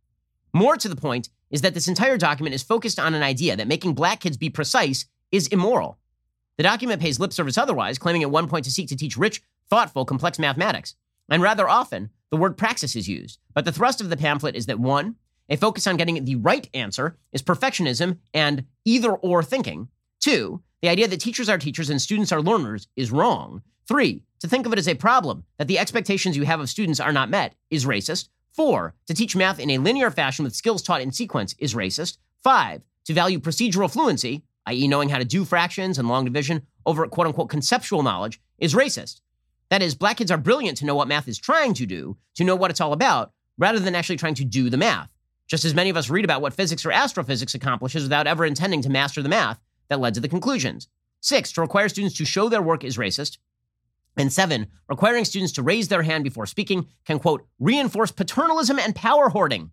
More to the point is that this entire document is focused on an idea that making black kids be precise is immoral. The document pays lip service otherwise, claiming at one point to seek to teach rich, thoughtful, complex mathematics. And rather often, the word praxis is used. But the thrust of the pamphlet is that, one, a focus on getting the right answer is perfectionism and either-or thinking. Two, the idea that teachers are teachers and students are learners is wrong. Three, to think of it as a problem that the expectations you have of students are not met is racist. Four, to teach math in a linear fashion with skills taught in sequence is racist. Five, to value procedural fluency, that is knowing how to do fractions and long division over quote-unquote conceptual knowledge, is racist. That is, black kids are brilliant to know what math is trying to do, to know what it's all about, rather than actually trying to do the math. Just as many of us read about what physics or astrophysics accomplishes without ever intending to master the math that led to the conclusions. Six, to require students to show their work is racist. And seven, requiring students to raise their hand before speaking can, quote, reinforce paternalism and power hoarding.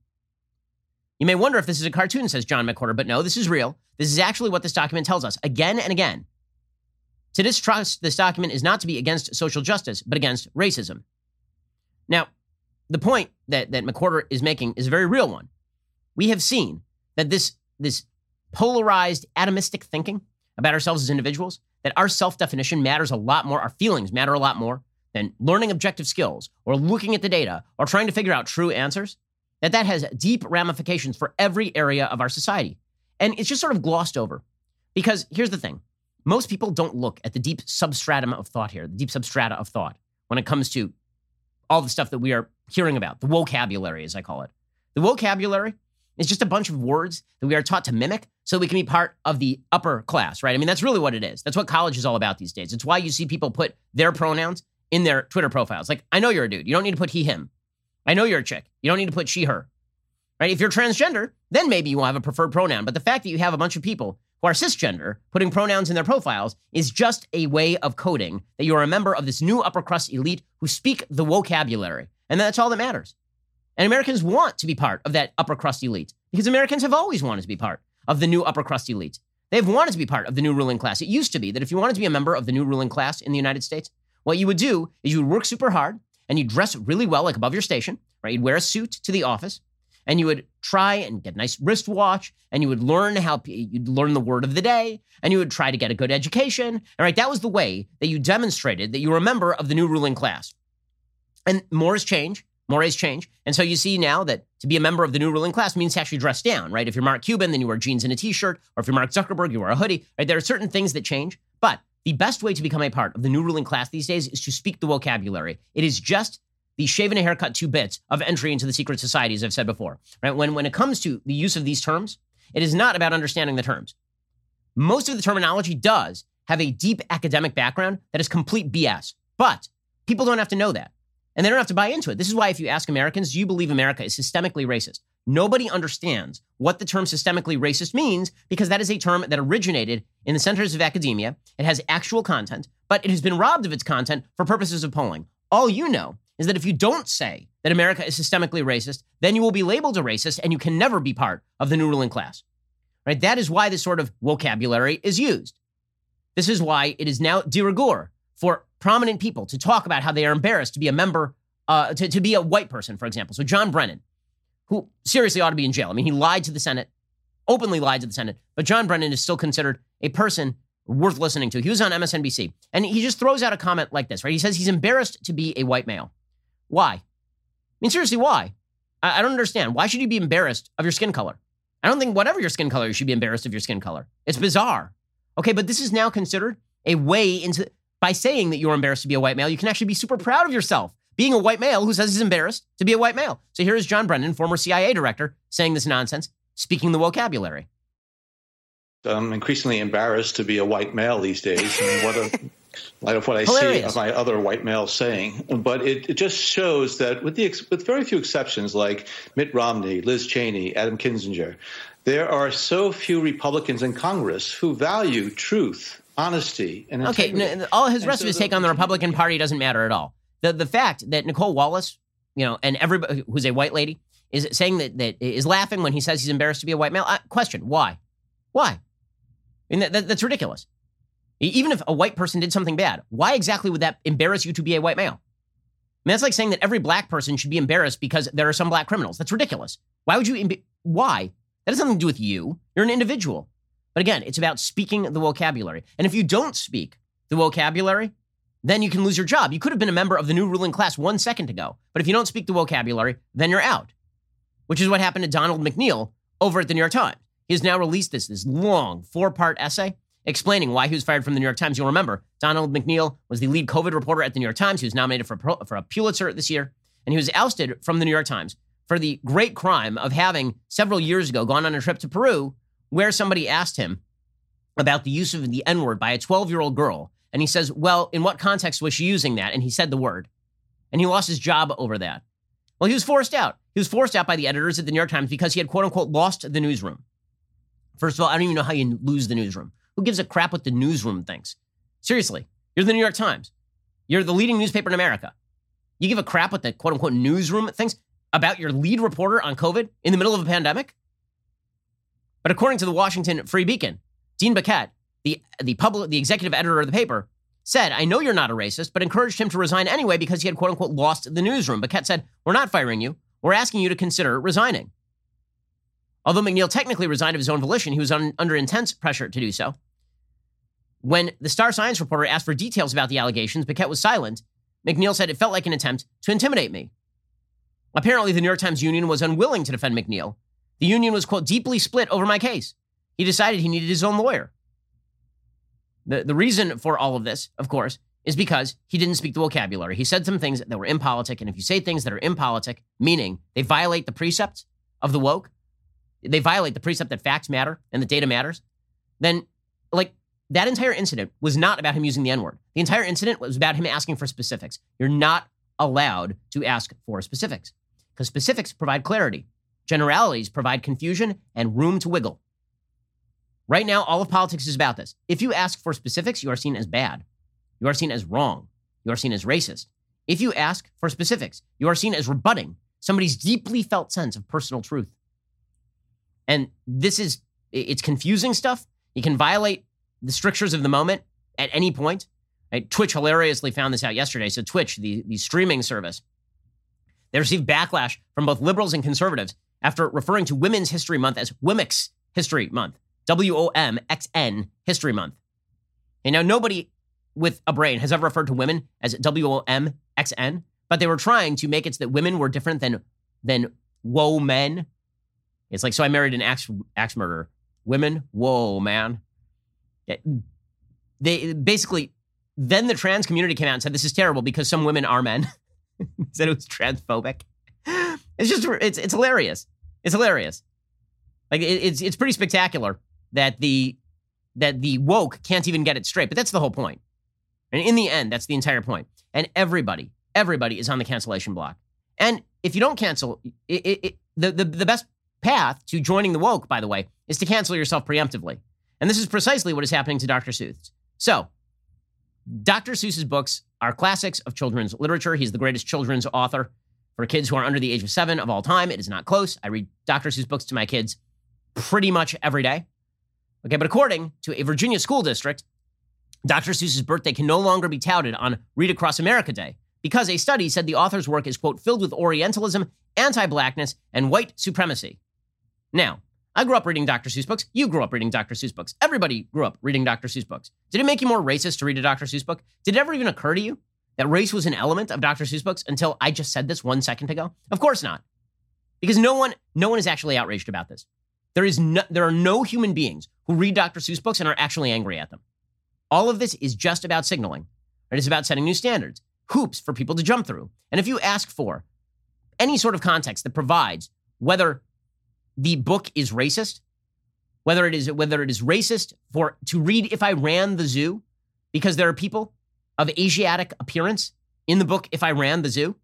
You may wonder if this is a cartoon, says John McWhorter, but no, this is real. This is actually what this document tells us again and again. To distrust this document is not to be against social justice, but against racism. Now, the point that, that McWhorter is making is a very real one. We have seen that this, this polarized, atomistic thinking about ourselves as individuals, that our self-definition matters a lot more, our feelings matter a lot more than learning objective skills or looking at the data or trying to figure out true answers, that that has deep ramifications for every area of our society. And it's just sort of glossed over. Because here's the thing. Most people don't look at the deep substratum of thought here, the deep substrata of thought, when it comes to all the stuff that we are hearing about, the vocabulary, as I call it. The vocabulary is just a bunch of words that we are taught to mimic so we can be part of the upper class, right? I mean, that's really what it is. That's what college is all about these days. It's why you see people put their pronouns in their Twitter profiles. Like, I know you're a dude. You don't need to put he, him. I know you're a chick. You don't need to put she, her. Right? If you're transgender, then maybe you will have a preferred pronoun. But the fact that you have a bunch of people who are cisgender putting pronouns in their profiles is just a way of coding that you are a member of this new upper crust elite who speak the vocabulary. And that's all that matters. And Americans want to be part of that upper crust elite because Americans have always wanted to be part of the new upper crust elite. They've wanted to be part of the new ruling class. It used to be that if you wanted to be a member of the new ruling class in the United States, what you would do is you would work super hard and you'd dress really well, like above your station, right? You'd wear a suit to the office and you would try and get a nice wristwatch and you would learn how, you'd learn the word of the day and you would try to get a good education. All right, that was the way that you demonstrated that you were a member of the new ruling class. And more has changed. More has changed. And so you see now that to be a member of the new ruling class means to actually dress down, right? If you're Mark Cuban, then you wear jeans and a t-shirt. Or if you're Mark Zuckerberg, you wear a hoodie, right? There are certain things that change. But the best way to become a part of the new ruling class these days is to speak the vocabulary. It is just the shave and a haircut two bits of entry into the secret society, as I've said before, right? When, when it comes to the use of these terms, it is not about understanding the terms. Most of the terminology does have a deep academic background that is complete B S, but people don't have to know that. And they don't have to buy into it. This is why if you ask Americans, do you believe America is systemically racist? Nobody understands what the term systemically racist means because that is a term that originated in the centers of academia. It has actual content, but it has been robbed of its content for purposes of polling. All you know is that if you don't say that America is systemically racist, then you will be labeled a racist and you can never be part of the new ruling class. Right? That is why this sort of vocabulary is used. This is why it is now de rigueur for prominent people to talk about how they are embarrassed to be a member, uh, to, to be a white person, for example. So John Brennan, who seriously ought to be in jail. I mean, he lied to the Senate, openly lied to the Senate, but John Brennan is still considered a person worth listening to. He was on M S N B C, and he just throws out a comment like this, right? He says he's embarrassed to be a white male. Why? I mean, seriously, why? I, I don't understand. Why should you be embarrassed of your skin color? I don't think whatever your skin color, you should be embarrassed of your skin color. It's bizarre. Okay, but this is now considered a way into... By saying that you're embarrassed to be a white male, you can actually be super proud of yourself being a white male who says he's embarrassed to be a white male. So here is John Brennan, former C I A director, saying this nonsense, speaking the vocabulary. I'm increasingly embarrassed to be a white male these days. And what a, light of what I Hilarious. see of my other white males saying. But it, it just shows that with the with very few exceptions, like Mitt Romney, Liz Cheney, Adam Kinzinger, there are so few Republicans in Congress who value truth, honesty, and integrity. Okay, all his rest so of his take on the Republican Party doesn't matter at all. The the fact that Nicole Wallace, you know, and everybody who's a white lady is saying that that is laughing when he says he's embarrassed to be a white male. Uh, question: Why? Why? I mean, that, that, that's ridiculous. Even if a white person did something bad, why exactly would that embarrass you to be a white male? I mean, that's like saying that every black person should be embarrassed because there are some black criminals. That's ridiculous. Why would you? Imbe- why? That has nothing to do with you. You're an individual. But again, it's about speaking the vocabulary. And if you don't speak the vocabulary, then you can lose your job. You could have been a member of the new ruling class one second ago. But if you don't speak the vocabulary, then you're out, which is what happened to Donald McNeil over at the New York Times. He has now released this, this long four-part essay explaining why he was fired from the New York Times. You'll remember Donald McNeil was the lead COVID reporter at the New York Times. He was nominated for, for a Pulitzer this year, and he was ousted from the New York Times for the great crime of having several years ago gone on a trip to Peru where somebody asked him about the use of the N-word by a twelve-year-old girl. And he says, well, in what context was she using that? And he said the word. And he lost his job over that. Well, he was forced out. He was forced out by the editors at the New York Times because he had, quote unquote, lost the newsroom. First of all, I don't even know how you lose the newsroom. Who gives a crap what the newsroom thinks? Seriously, you're the New York Times. You're the leading newspaper in America. You give a crap what the, quote unquote, newsroom thinks about your lead reporter on COVID in the middle of a pandemic? But according to the Washington Free Beacon, Dean Baquet, the, the, public, the executive editor of the paper, said, I know you're not a racist, but encouraged him to resign anyway because he had, quote unquote, lost the newsroom. Baquet said, we're not firing you. We're asking you to consider resigning. Although McNeil technically resigned of his own volition, he was un- under intense pressure to do so. When the Star Science reporter asked for details about the allegations, Baquet was silent. McNeil said it felt like an attempt to intimidate me. Apparently, the New York Times union was unwilling to defend McNeil. The union was, quote, deeply split over my case. He decided he needed his own lawyer. The, the reason for all of this, of course, is because he didn't speak the vocabulary. He said some things that were impolitic, and if you say things that are impolitic, meaning they violate the precepts of the woke, they violate the precept that facts matter and that data matters, then, like, that entire incident was not about him using the N-word. The entire incident was about him asking for specifics. You're not allowed to ask for specifics because specifics provide clarity. Generalities provide confusion and room to wiggle. Right now, all of politics is about this. If you ask for specifics, you are seen as bad. You are seen as wrong. You are seen as racist. If you ask for specifics, you are seen as rebutting somebody's deeply felt sense of personal truth. And this is, it's confusing stuff. You can violate the strictures of the moment at any point. Right? Twitch hilariously found this out yesterday. So Twitch, the, the streaming service, they received backlash from both liberals and conservatives after referring to Women's History Month as Womex History Month. W O M X N History Month. And now nobody with a brain has ever referred to women as W O M X N, but they were trying to make it so that women were different than, than whoa men. It's like, so I married an axe, axe murderer. Women, whoa, man. They basically, then the trans community came out and said, this is terrible because some women are men. Said it was transphobic. It's just, it's it's hilarious. It's hilarious. Like, it, it's it's pretty spectacular that the that the woke can't even get it straight. But that's the whole point. And in the end, that's the entire point. And everybody, everybody is on the cancellation block. And if you don't cancel, it, it, it, the, the, the best path to joining the woke, by the way, is to cancel yourself preemptively. And this is precisely what is happening to Doctor Seuss. So, Doctor Seuss's books are classics of children's literature. He's the greatest children's author for kids who are under the age of seven of all time. It is not close. I read Doctor Seuss books to my kids pretty much every day. Okay, but according to a Virginia school district, Doctor Seuss's birthday can no longer be touted on Read Across America Day because a study said the author's work is, quote, filled with Orientalism, anti-blackness, and white supremacy. Now, I grew up reading Doctor Seuss books. You grew up reading Doctor Seuss books. Everybody grew up reading Doctor Seuss books. Did it make you more racist to read a Doctor Seuss book? Did it ever even occur to you that race was an element of Doctor Seuss books until I just said this one second ago? Of course not. Because no one, no one is actually outraged about this. There is no, there are no human beings who read Doctor Seuss books and are actually angry at them. All of this is just about signaling. It is about setting new standards, hoops for people to jump through. And if you ask for any sort of context that provides whether the book is racist, whether it is whether it is racist for to read If I Ran the Zoo, because there are people of Asiatic appearance in the book If I Ran the Zoo.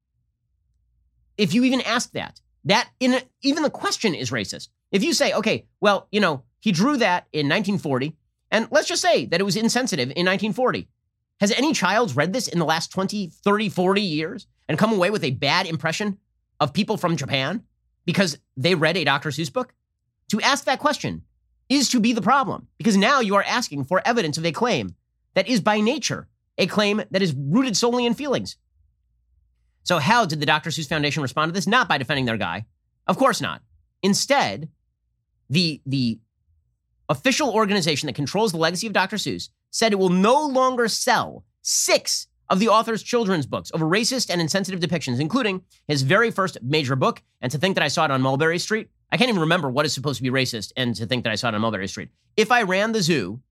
If you even ask that, that in a, even the question is racist. If you say, okay, well, you know, he drew that in nineteen forty, and let's just say that it was insensitive in nineteen forty. Has any child read this in the last twenty, thirty, forty years and come away with a bad impression of people from Japan because they read a Doctor Seuss book? To ask that question is to be the problem, because now you are asking for evidence of a claim that is by nature a claim that is rooted solely in feelings. So how did the Doctor Seuss Foundation respond to this? Not by defending their guy. Of course not. Instead, the, the official organization that controls the legacy of Doctor Seuss said it will no longer sell six of the author's children's books over racist and insensitive depictions, including his very first major book. And to think that I saw it on Mulberry Street, I can't even remember what is supposed to be racist, and to think that I saw it on Mulberry Street. If I Ran the Zoo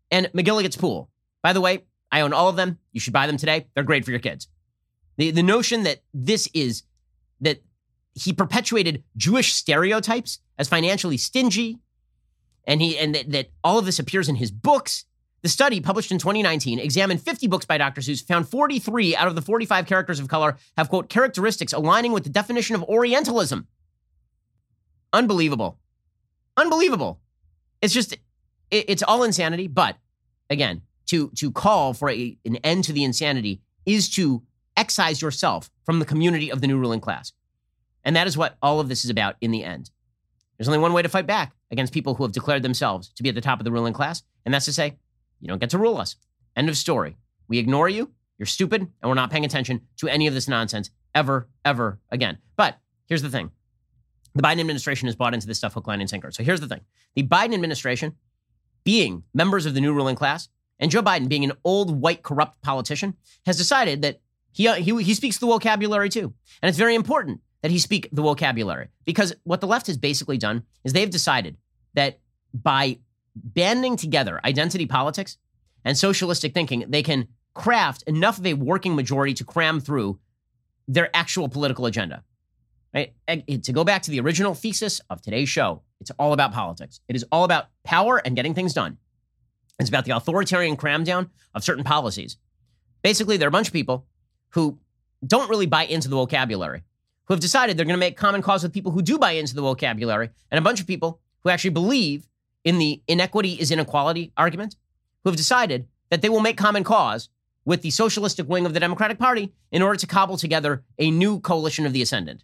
and McGilligan's Pool. By the way, I own all of them. You should buy them today. They're great for your kids. The, the notion that this is, that he perpetuated Jewish stereotypes as financially stingy, and he and that, that all of this appears in his books. The study, published in twenty nineteen, examined fifty books by Doctor Seuss, found forty-three out of the forty-five characters of color have, quote, characteristics aligning with the definition of Orientalism. Unbelievable. Unbelievable. It's just, it, it's all insanity. But again, to, to call for a, an end to the insanity is to excise yourself from the community of the new ruling class. And that is what all of this is about in the end. There's only one way to fight back against people who have declared themselves to be at the top of the ruling class, and that's to say, you don't get to rule us. End of story. We ignore you, you're stupid, and we're not paying attention to any of this nonsense ever, ever again. But here's the thing. The Biden administration has bought into this stuff hook, line, and sinker. So here's the thing. The Biden administration, being members of the new ruling class, and Joe Biden being an old, white, corrupt politician, has decided that he, he, he speaks the vocabulary too. And it's very important that he speak the vocabulary, because what the left has basically done is they've decided that by banding together identity politics and socialistic thinking, they can craft enough of a working majority to cram through their actual political agenda. Right? And to go back to the original thesis of today's show, it's all about politics. It is all about power and getting things done. It's about the authoritarian cram down of certain policies. Basically, there are a bunch of people who don't really buy into the vocabulary, who have decided they're going to make common cause with people who do buy into the vocabulary, and a bunch of people who actually believe in the inequity is inequality argument, who have decided that they will make common cause with the socialistic wing of the Democratic Party in order to cobble together a new coalition of the ascendant.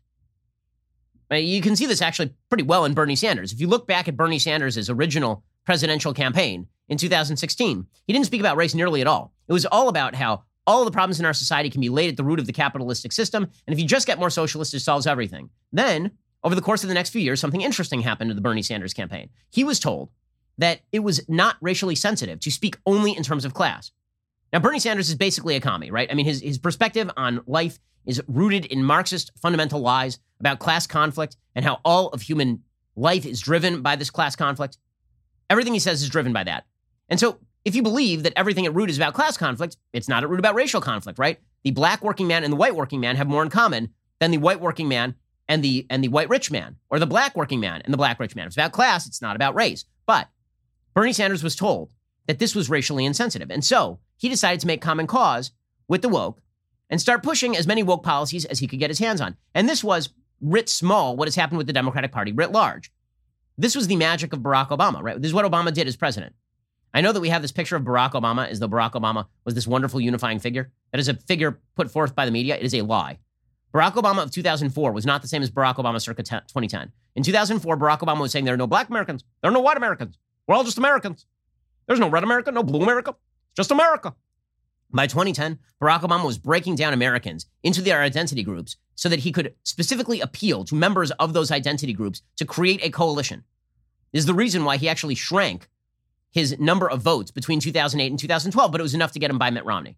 You can see this actually pretty well in Bernie Sanders. If you look back at Bernie Sanders' original presidential campaign in two thousand sixteen, he didn't speak about race nearly at all. It was all about how all of the problems in our society can be laid at the root of the capitalistic system, and if you just get more socialist, it solves everything. Then, over the course of the next few years, something interesting happened to the Bernie Sanders campaign. He was told that it was not racially sensitive to speak only in terms of class. Now, Bernie Sanders is basically a commie, right? I mean, his, his perspective on life is rooted in Marxist fundamental lies about class conflict and how all of human life is driven by this class conflict. Everything he says is driven by that. And so if you believe that everything at root is about class conflict, it's not at root about racial conflict, right? The black working man and the white working man have more in common than the white working man and the and the white rich man, or the black working man and the black rich man. If it's about class, it's not about race. But Bernie Sanders was told that this was racially insensitive. And so he decided to make common cause with the woke and start pushing as many woke policies as he could get his hands on. And this was, writ small, what has happened with the Democratic Party writ large. This was the magic of Barack Obama, right? This is what Obama did as president. I know that we have this picture of Barack Obama as though Barack Obama was this wonderful unifying figure. That is a figure put forth by the media. It is a lie. Barack Obama of two thousand four was not the same as Barack Obama circa twenty ten. In two thousand four, Barack Obama was saying there are no black Americans. There are no white Americans. We're all just Americans. There's no red America, no blue America. It's just America. By twenty ten, Barack Obama was breaking down Americans into their identity groups so that he could specifically appeal to members of those identity groups to create a coalition. This is the reason why he actually shrank his number of votes between two thousand eight and two thousand twelve, but it was enough to get him by Mitt Romney.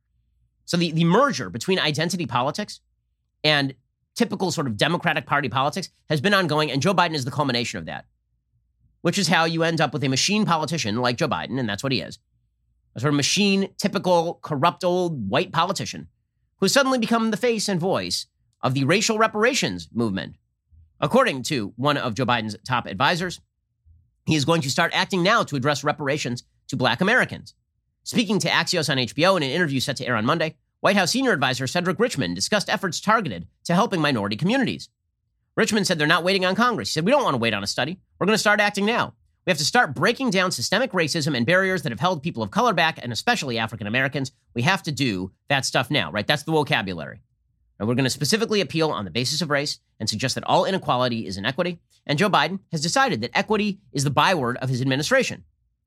So the, the merger between identity politics and typical sort of Democratic Party politics has been ongoing, and Joe Biden is the culmination of that, which is how you end up with a machine politician like Joe Biden, and that's what he is. A sort of machine, typical, corrupt old white politician who has suddenly become the face and voice of the racial reparations movement. According to one of Joe Biden's top advisors, he is going to start acting now to address reparations to black Americans. Speaking to Axios on H B O in an interview set to air on Monday, White House senior advisor Cedric Richmond discussed efforts targeted to helping minority communities. Richmond said they're not waiting on Congress. He said, we don't want to wait on a study. We're going to start acting now. We have to start breaking down systemic racism and barriers that have held people of color back, and especially African Americans. We have to do that stuff now, right? That's the vocabulary. And we're going to specifically appeal on the basis of race and suggest that all inequality is inequity. And Joe Biden has decided that equity is the byword of his administration.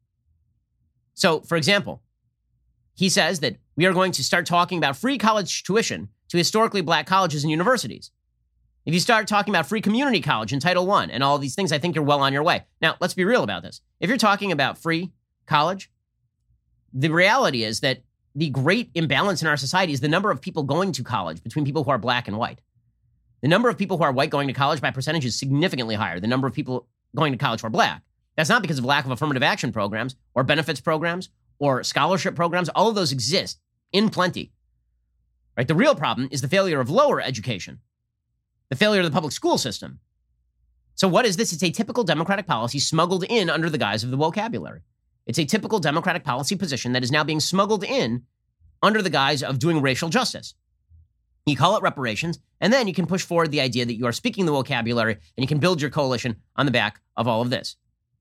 So, for example, he says that we are going to start talking about free college tuition to historically black colleges and universities. If you start talking about free community college in Title one and all these things, I think you're well on your way. Now, let's be real about this. If you're talking about free college, the reality is that the great imbalance in our society is the number of people going to college between people who are black and white. The number of people who are white going to college by percentage is significantly higher. The number of people going to college who are black. That's not because of lack of affirmative action programs or benefits programs or scholarship programs. All of those exist in plenty. Right? The real problem is the failure of lower education, the failure of the public school system. So what is this? It's a typical Democratic policy smuggled in under the guise of the vocabulary. It's a typical Democratic policy position that is now being smuggled in under the guise of doing racial justice. You call it reparations, and then you can push forward the idea that you are speaking the vocabulary and you can build your coalition on the back of all of this.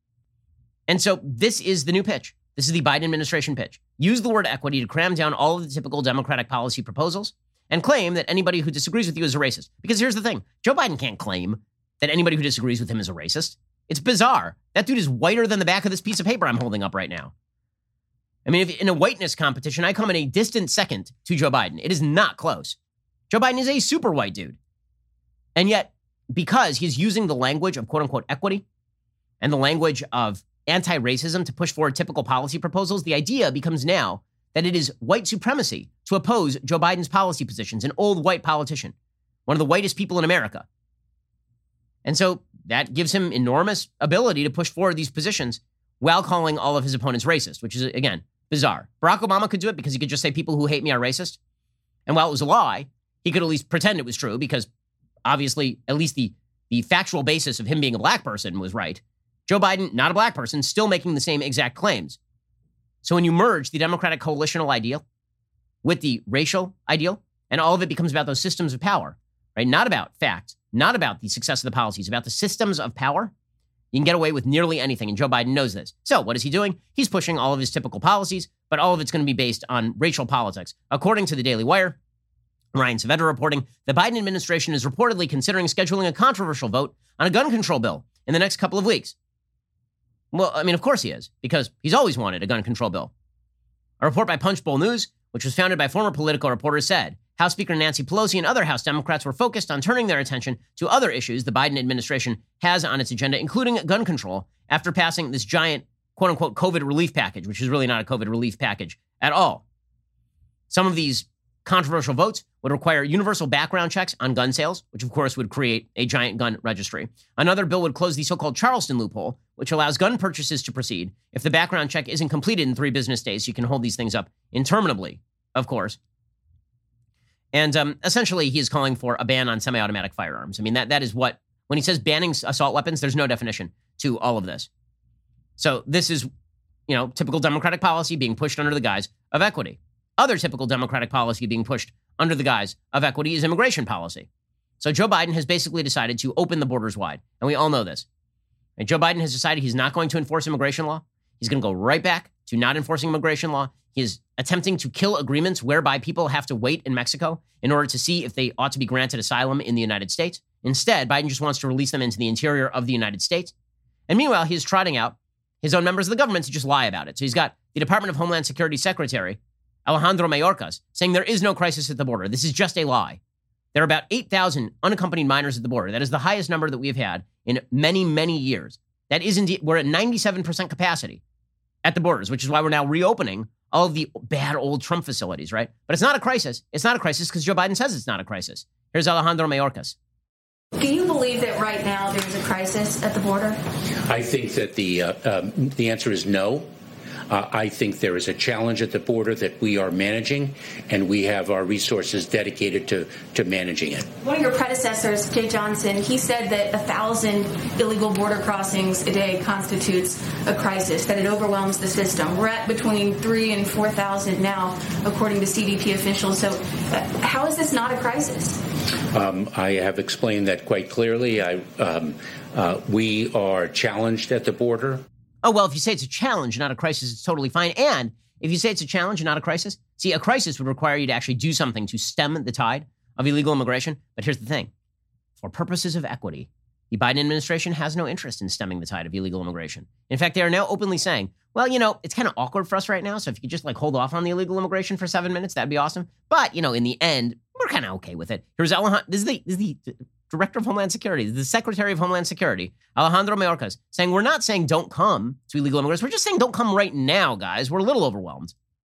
And so this is the new pitch. This is the Biden administration pitch. Use the word equity to cram down all of the typical Democratic policy proposals and claim that anybody who disagrees with you is a racist. Because here's the thing. Joe Biden can't claim that anybody who disagrees with him is a racist. It's bizarre. That dude is whiter than the back of this piece of paper I'm holding up right now. I mean, if in a whiteness competition, I come in a distant second to Joe Biden. It is not close. Joe Biden is a super white dude. And yet, because he's using the language of quote unquote equity and the language of anti-racism to push forward typical policy proposals, the idea becomes now that it is white supremacy to oppose Joe Biden's policy positions, an old white politician, one of the whitest people in America. And so that gives him enormous ability to push forward these positions while calling all of his opponents racist, which is, again, bizarre. Barack Obama could do it because he could just say people who hate me are racist. And while it was a lie, he could at least pretend it was true because obviously at least the, the factual basis of him being a black person was right. Joe Biden, not a black person, still making the same exact claims. So when you merge the Democratic coalitional ideal with the racial ideal, and all of it becomes about those systems of power, right? Not about facts, not about the success of the policies, about the systems of power, you can get away with nearly anything, and Joe Biden knows this. So what is he doing? He's pushing all of his typical policies, but all of it's going to be based on racial politics. According to the Daily Wire, Ryan Saavedra reporting, the Biden administration is reportedly considering scheduling a controversial vote on a gun control bill in the next couple of weeks. Well, I mean, of course he is, because he's always wanted a gun control bill. A report by Punchbowl News, which was founded by former Politico reporters, said House Speaker Nancy Pelosi and other House Democrats were focused on turning their attention to other issues the Biden administration has on its agenda, including gun control, after passing this giant, quote-unquote, COVID relief package, which is really not a COVID relief package at all. Some of these controversial votes would require universal background checks on gun sales, which of course would create a giant gun registry. Another bill would close the so-called Charleston loophole, which allows gun purchases to proceed if the background check isn't completed in three business days. You can hold these things up interminably, of course. And um, essentially, he is calling for a ban on semi-automatic firearms. I mean, that that is what, when he says banning assault weapons, there's no definition to all of this. So this is, you know, typical Democratic policy being pushed under the guise of equity. Other typical Democratic policy being pushed under the guise of equity is immigration policy. So Joe Biden has basically decided to open the borders wide. And we all know this. And Joe Biden has decided he's not going to enforce immigration law. He's going to go right back to not enforcing immigration law. He is attempting to kill agreements whereby people have to wait in Mexico in order to see if they ought to be granted asylum in the United States. Instead, Biden just wants to release them into the interior of the United States. And meanwhile, he is trotting out his own members of the government to just lie about it. So he's got the Department of Homeland Security Secretary, Alejandro Mayorkas, saying there is no crisis at the border. This is just a lie. There are about eight thousand unaccompanied minors at the border. That is the highest number that we have had in many, many years. That is indeed, we're at ninety-seven percent capacity at the borders, which is why we're now reopening all of the bad old Trump facilities, right? But it's not a crisis. It's not a crisis because Joe Biden says it's not a crisis. Here's Alejandro Mayorkas. Do you believe that right now there's a crisis at the border? I think that the uh, um, the answer is no. Uh, I think there is a challenge at the border that we are managing, and we have our resources dedicated to, to managing it. One of your predecessors, Jay Johnson, he said that a thousand illegal border crossings a day constitutes a crisis, that it overwhelms the system. We're at between three and four thousand now, according to C B P officials. So uh, how is this not a crisis? Um, I have explained that quite clearly. I, um, uh, we are challenged at the border. Oh, well, if you say it's a challenge, not a crisis, it's totally fine. And if you say it's a challenge and not a crisis, see, a crisis would require you to actually do something to stem the tide of illegal immigration. But here's the thing. For purposes of equity, the Biden administration has no interest in stemming the tide of illegal immigration. In fact, they are now openly saying, well, you know, it's kind of awkward for us right now. So if you could just like hold off on the illegal immigration for seven minutes, that'd be awesome. But, you know, in the end, we're kind of okay with it. Here's Alejandro. This is the, this is the Director of Homeland Security, the Secretary of Homeland Security, Alejandro Mayorkas, saying we're not saying don't come to illegal immigrants. We're just saying don't come right now, guys. We're a little overwhelmed.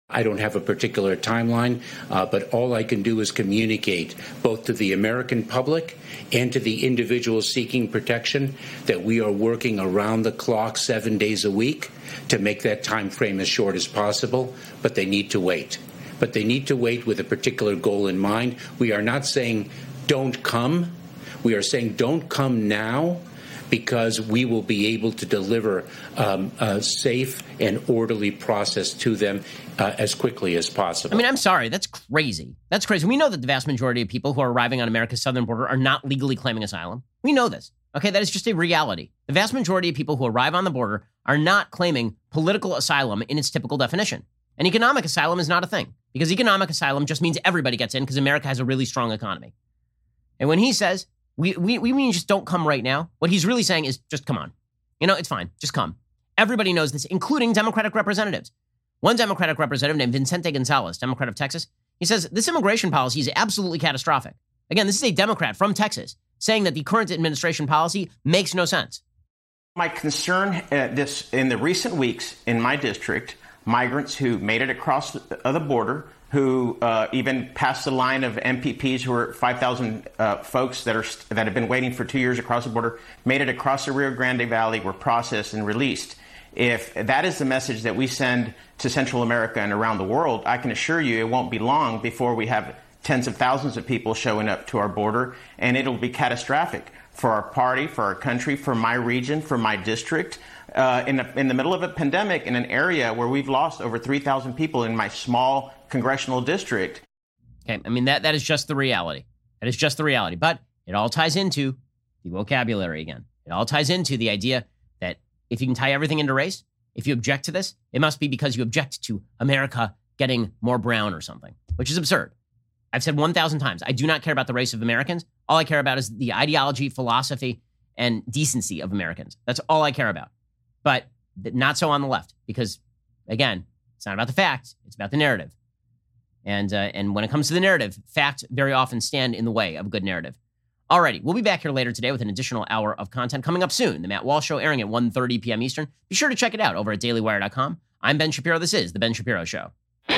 I don't have a particular timeline, uh, but all I can do is communicate both to the American public and to the individuals seeking protection that we are working around the clock seven days a week to make that time frame as short as possible, but they need to wait. But they need to wait with a particular goal in mind. We are not saying don't come. We are saying don't come now, because we will be able to deliver um, a safe and orderly process to them uh, as quickly as possible. I mean, I'm sorry. That's crazy. That's crazy. We know that the vast majority of people who are arriving on America's southern border are not legally claiming asylum. We know this. Okay, that is just a reality. The vast majority of people who arrive on the border are not claiming political asylum in its typical definition. And economic asylum is not a thing, because economic asylum just means everybody gets in because America has a really strong economy. And when he says, We, we we mean just don't come right now, what he's really saying is just come on. You know, it's fine. Just come. Everybody knows this, including Democratic representatives. One Democratic representative named Vicente Gonzalez, Democrat of Texas, he says this immigration policy is absolutely catastrophic. Again, this is a Democrat from Texas saying that the current administration policy makes no sense. My concern uh, this in the recent weeks in my district, migrants who made it across the, uh, the border, who uh, even passed the line of M P Ps, who are five thousand uh, folks that are that have been waiting for two years across the border, made it across the Rio Grande Valley, were processed and released. If that is the message that we send to Central America and around the world, I can assure you it won't be long before we have tens of thousands of people showing up to our border, and it'll be catastrophic for our party, for our country, for my region, for my district. Uh, in, the, in the middle of a pandemic in an area where we've lost over three thousand people in my small congressional district. Okay, I mean, that that is just the reality. That is just the reality. But it all ties into the vocabulary again. It all ties into the idea that if you can tie everything into race, if you object to this, it must be because you object to America getting more brown or something, which is absurd. I've said one thousand times, I do not care about the race of Americans. All I care about is the ideology, philosophy, and decency of Americans. That's all I care about. But not so on the left, because, again, it's not about the facts. It's about the narrative. And uh, and when it comes to the narrative, facts very often stand in the way of a good narrative. Alrighty, we'll be back here later today with an additional hour of content coming up soon. The Matt Walsh Show airing at one thirty p.m. Eastern. Be sure to check it out over at daily wire dot com. I'm Ben Shapiro. This is The Ben Shapiro Show.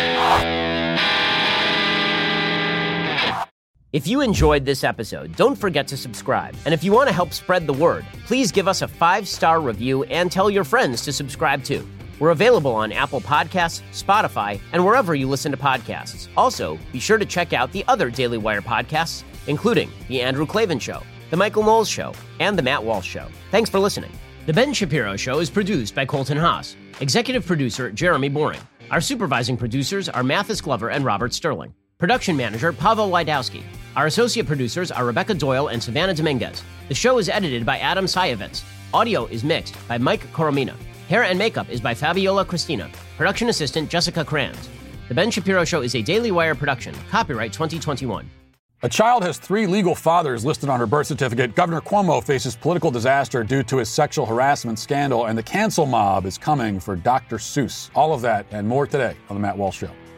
If you enjoyed this episode, don't forget to subscribe. And if you want to help spread the word, please give us a five-star review and tell your friends to subscribe too. We're available on Apple Podcasts, Spotify, and wherever you listen to podcasts. Also, be sure to check out the other Daily Wire podcasts, including The Andrew Klavan Show, The Michael Knowles Show, and The Matt Walsh Show. Thanks for listening. The Ben Shapiro Show is produced by Colton Haas. Executive producer, Jeremy Boring. Our supervising producers are Mathis Glover and Robert Sterling. Production manager, Pavel Wydowski. Our associate producers are Rebecca Doyle and Savannah Dominguez. The show is edited by Adam Sayevitz. Audio is mixed by Mike Coromina. Hair and makeup is by Fabiola Cristina. Production assistant, Jessica Kranz. The Ben Shapiro Show is a Daily Wire production. Copyright twenty twenty-one. A child has three legal fathers listed on her birth certificate. Governor Cuomo faces political disaster due to his sexual harassment scandal, and the cancel mob is coming for Doctor Seuss. All of that and more today on The Matt Walsh Show.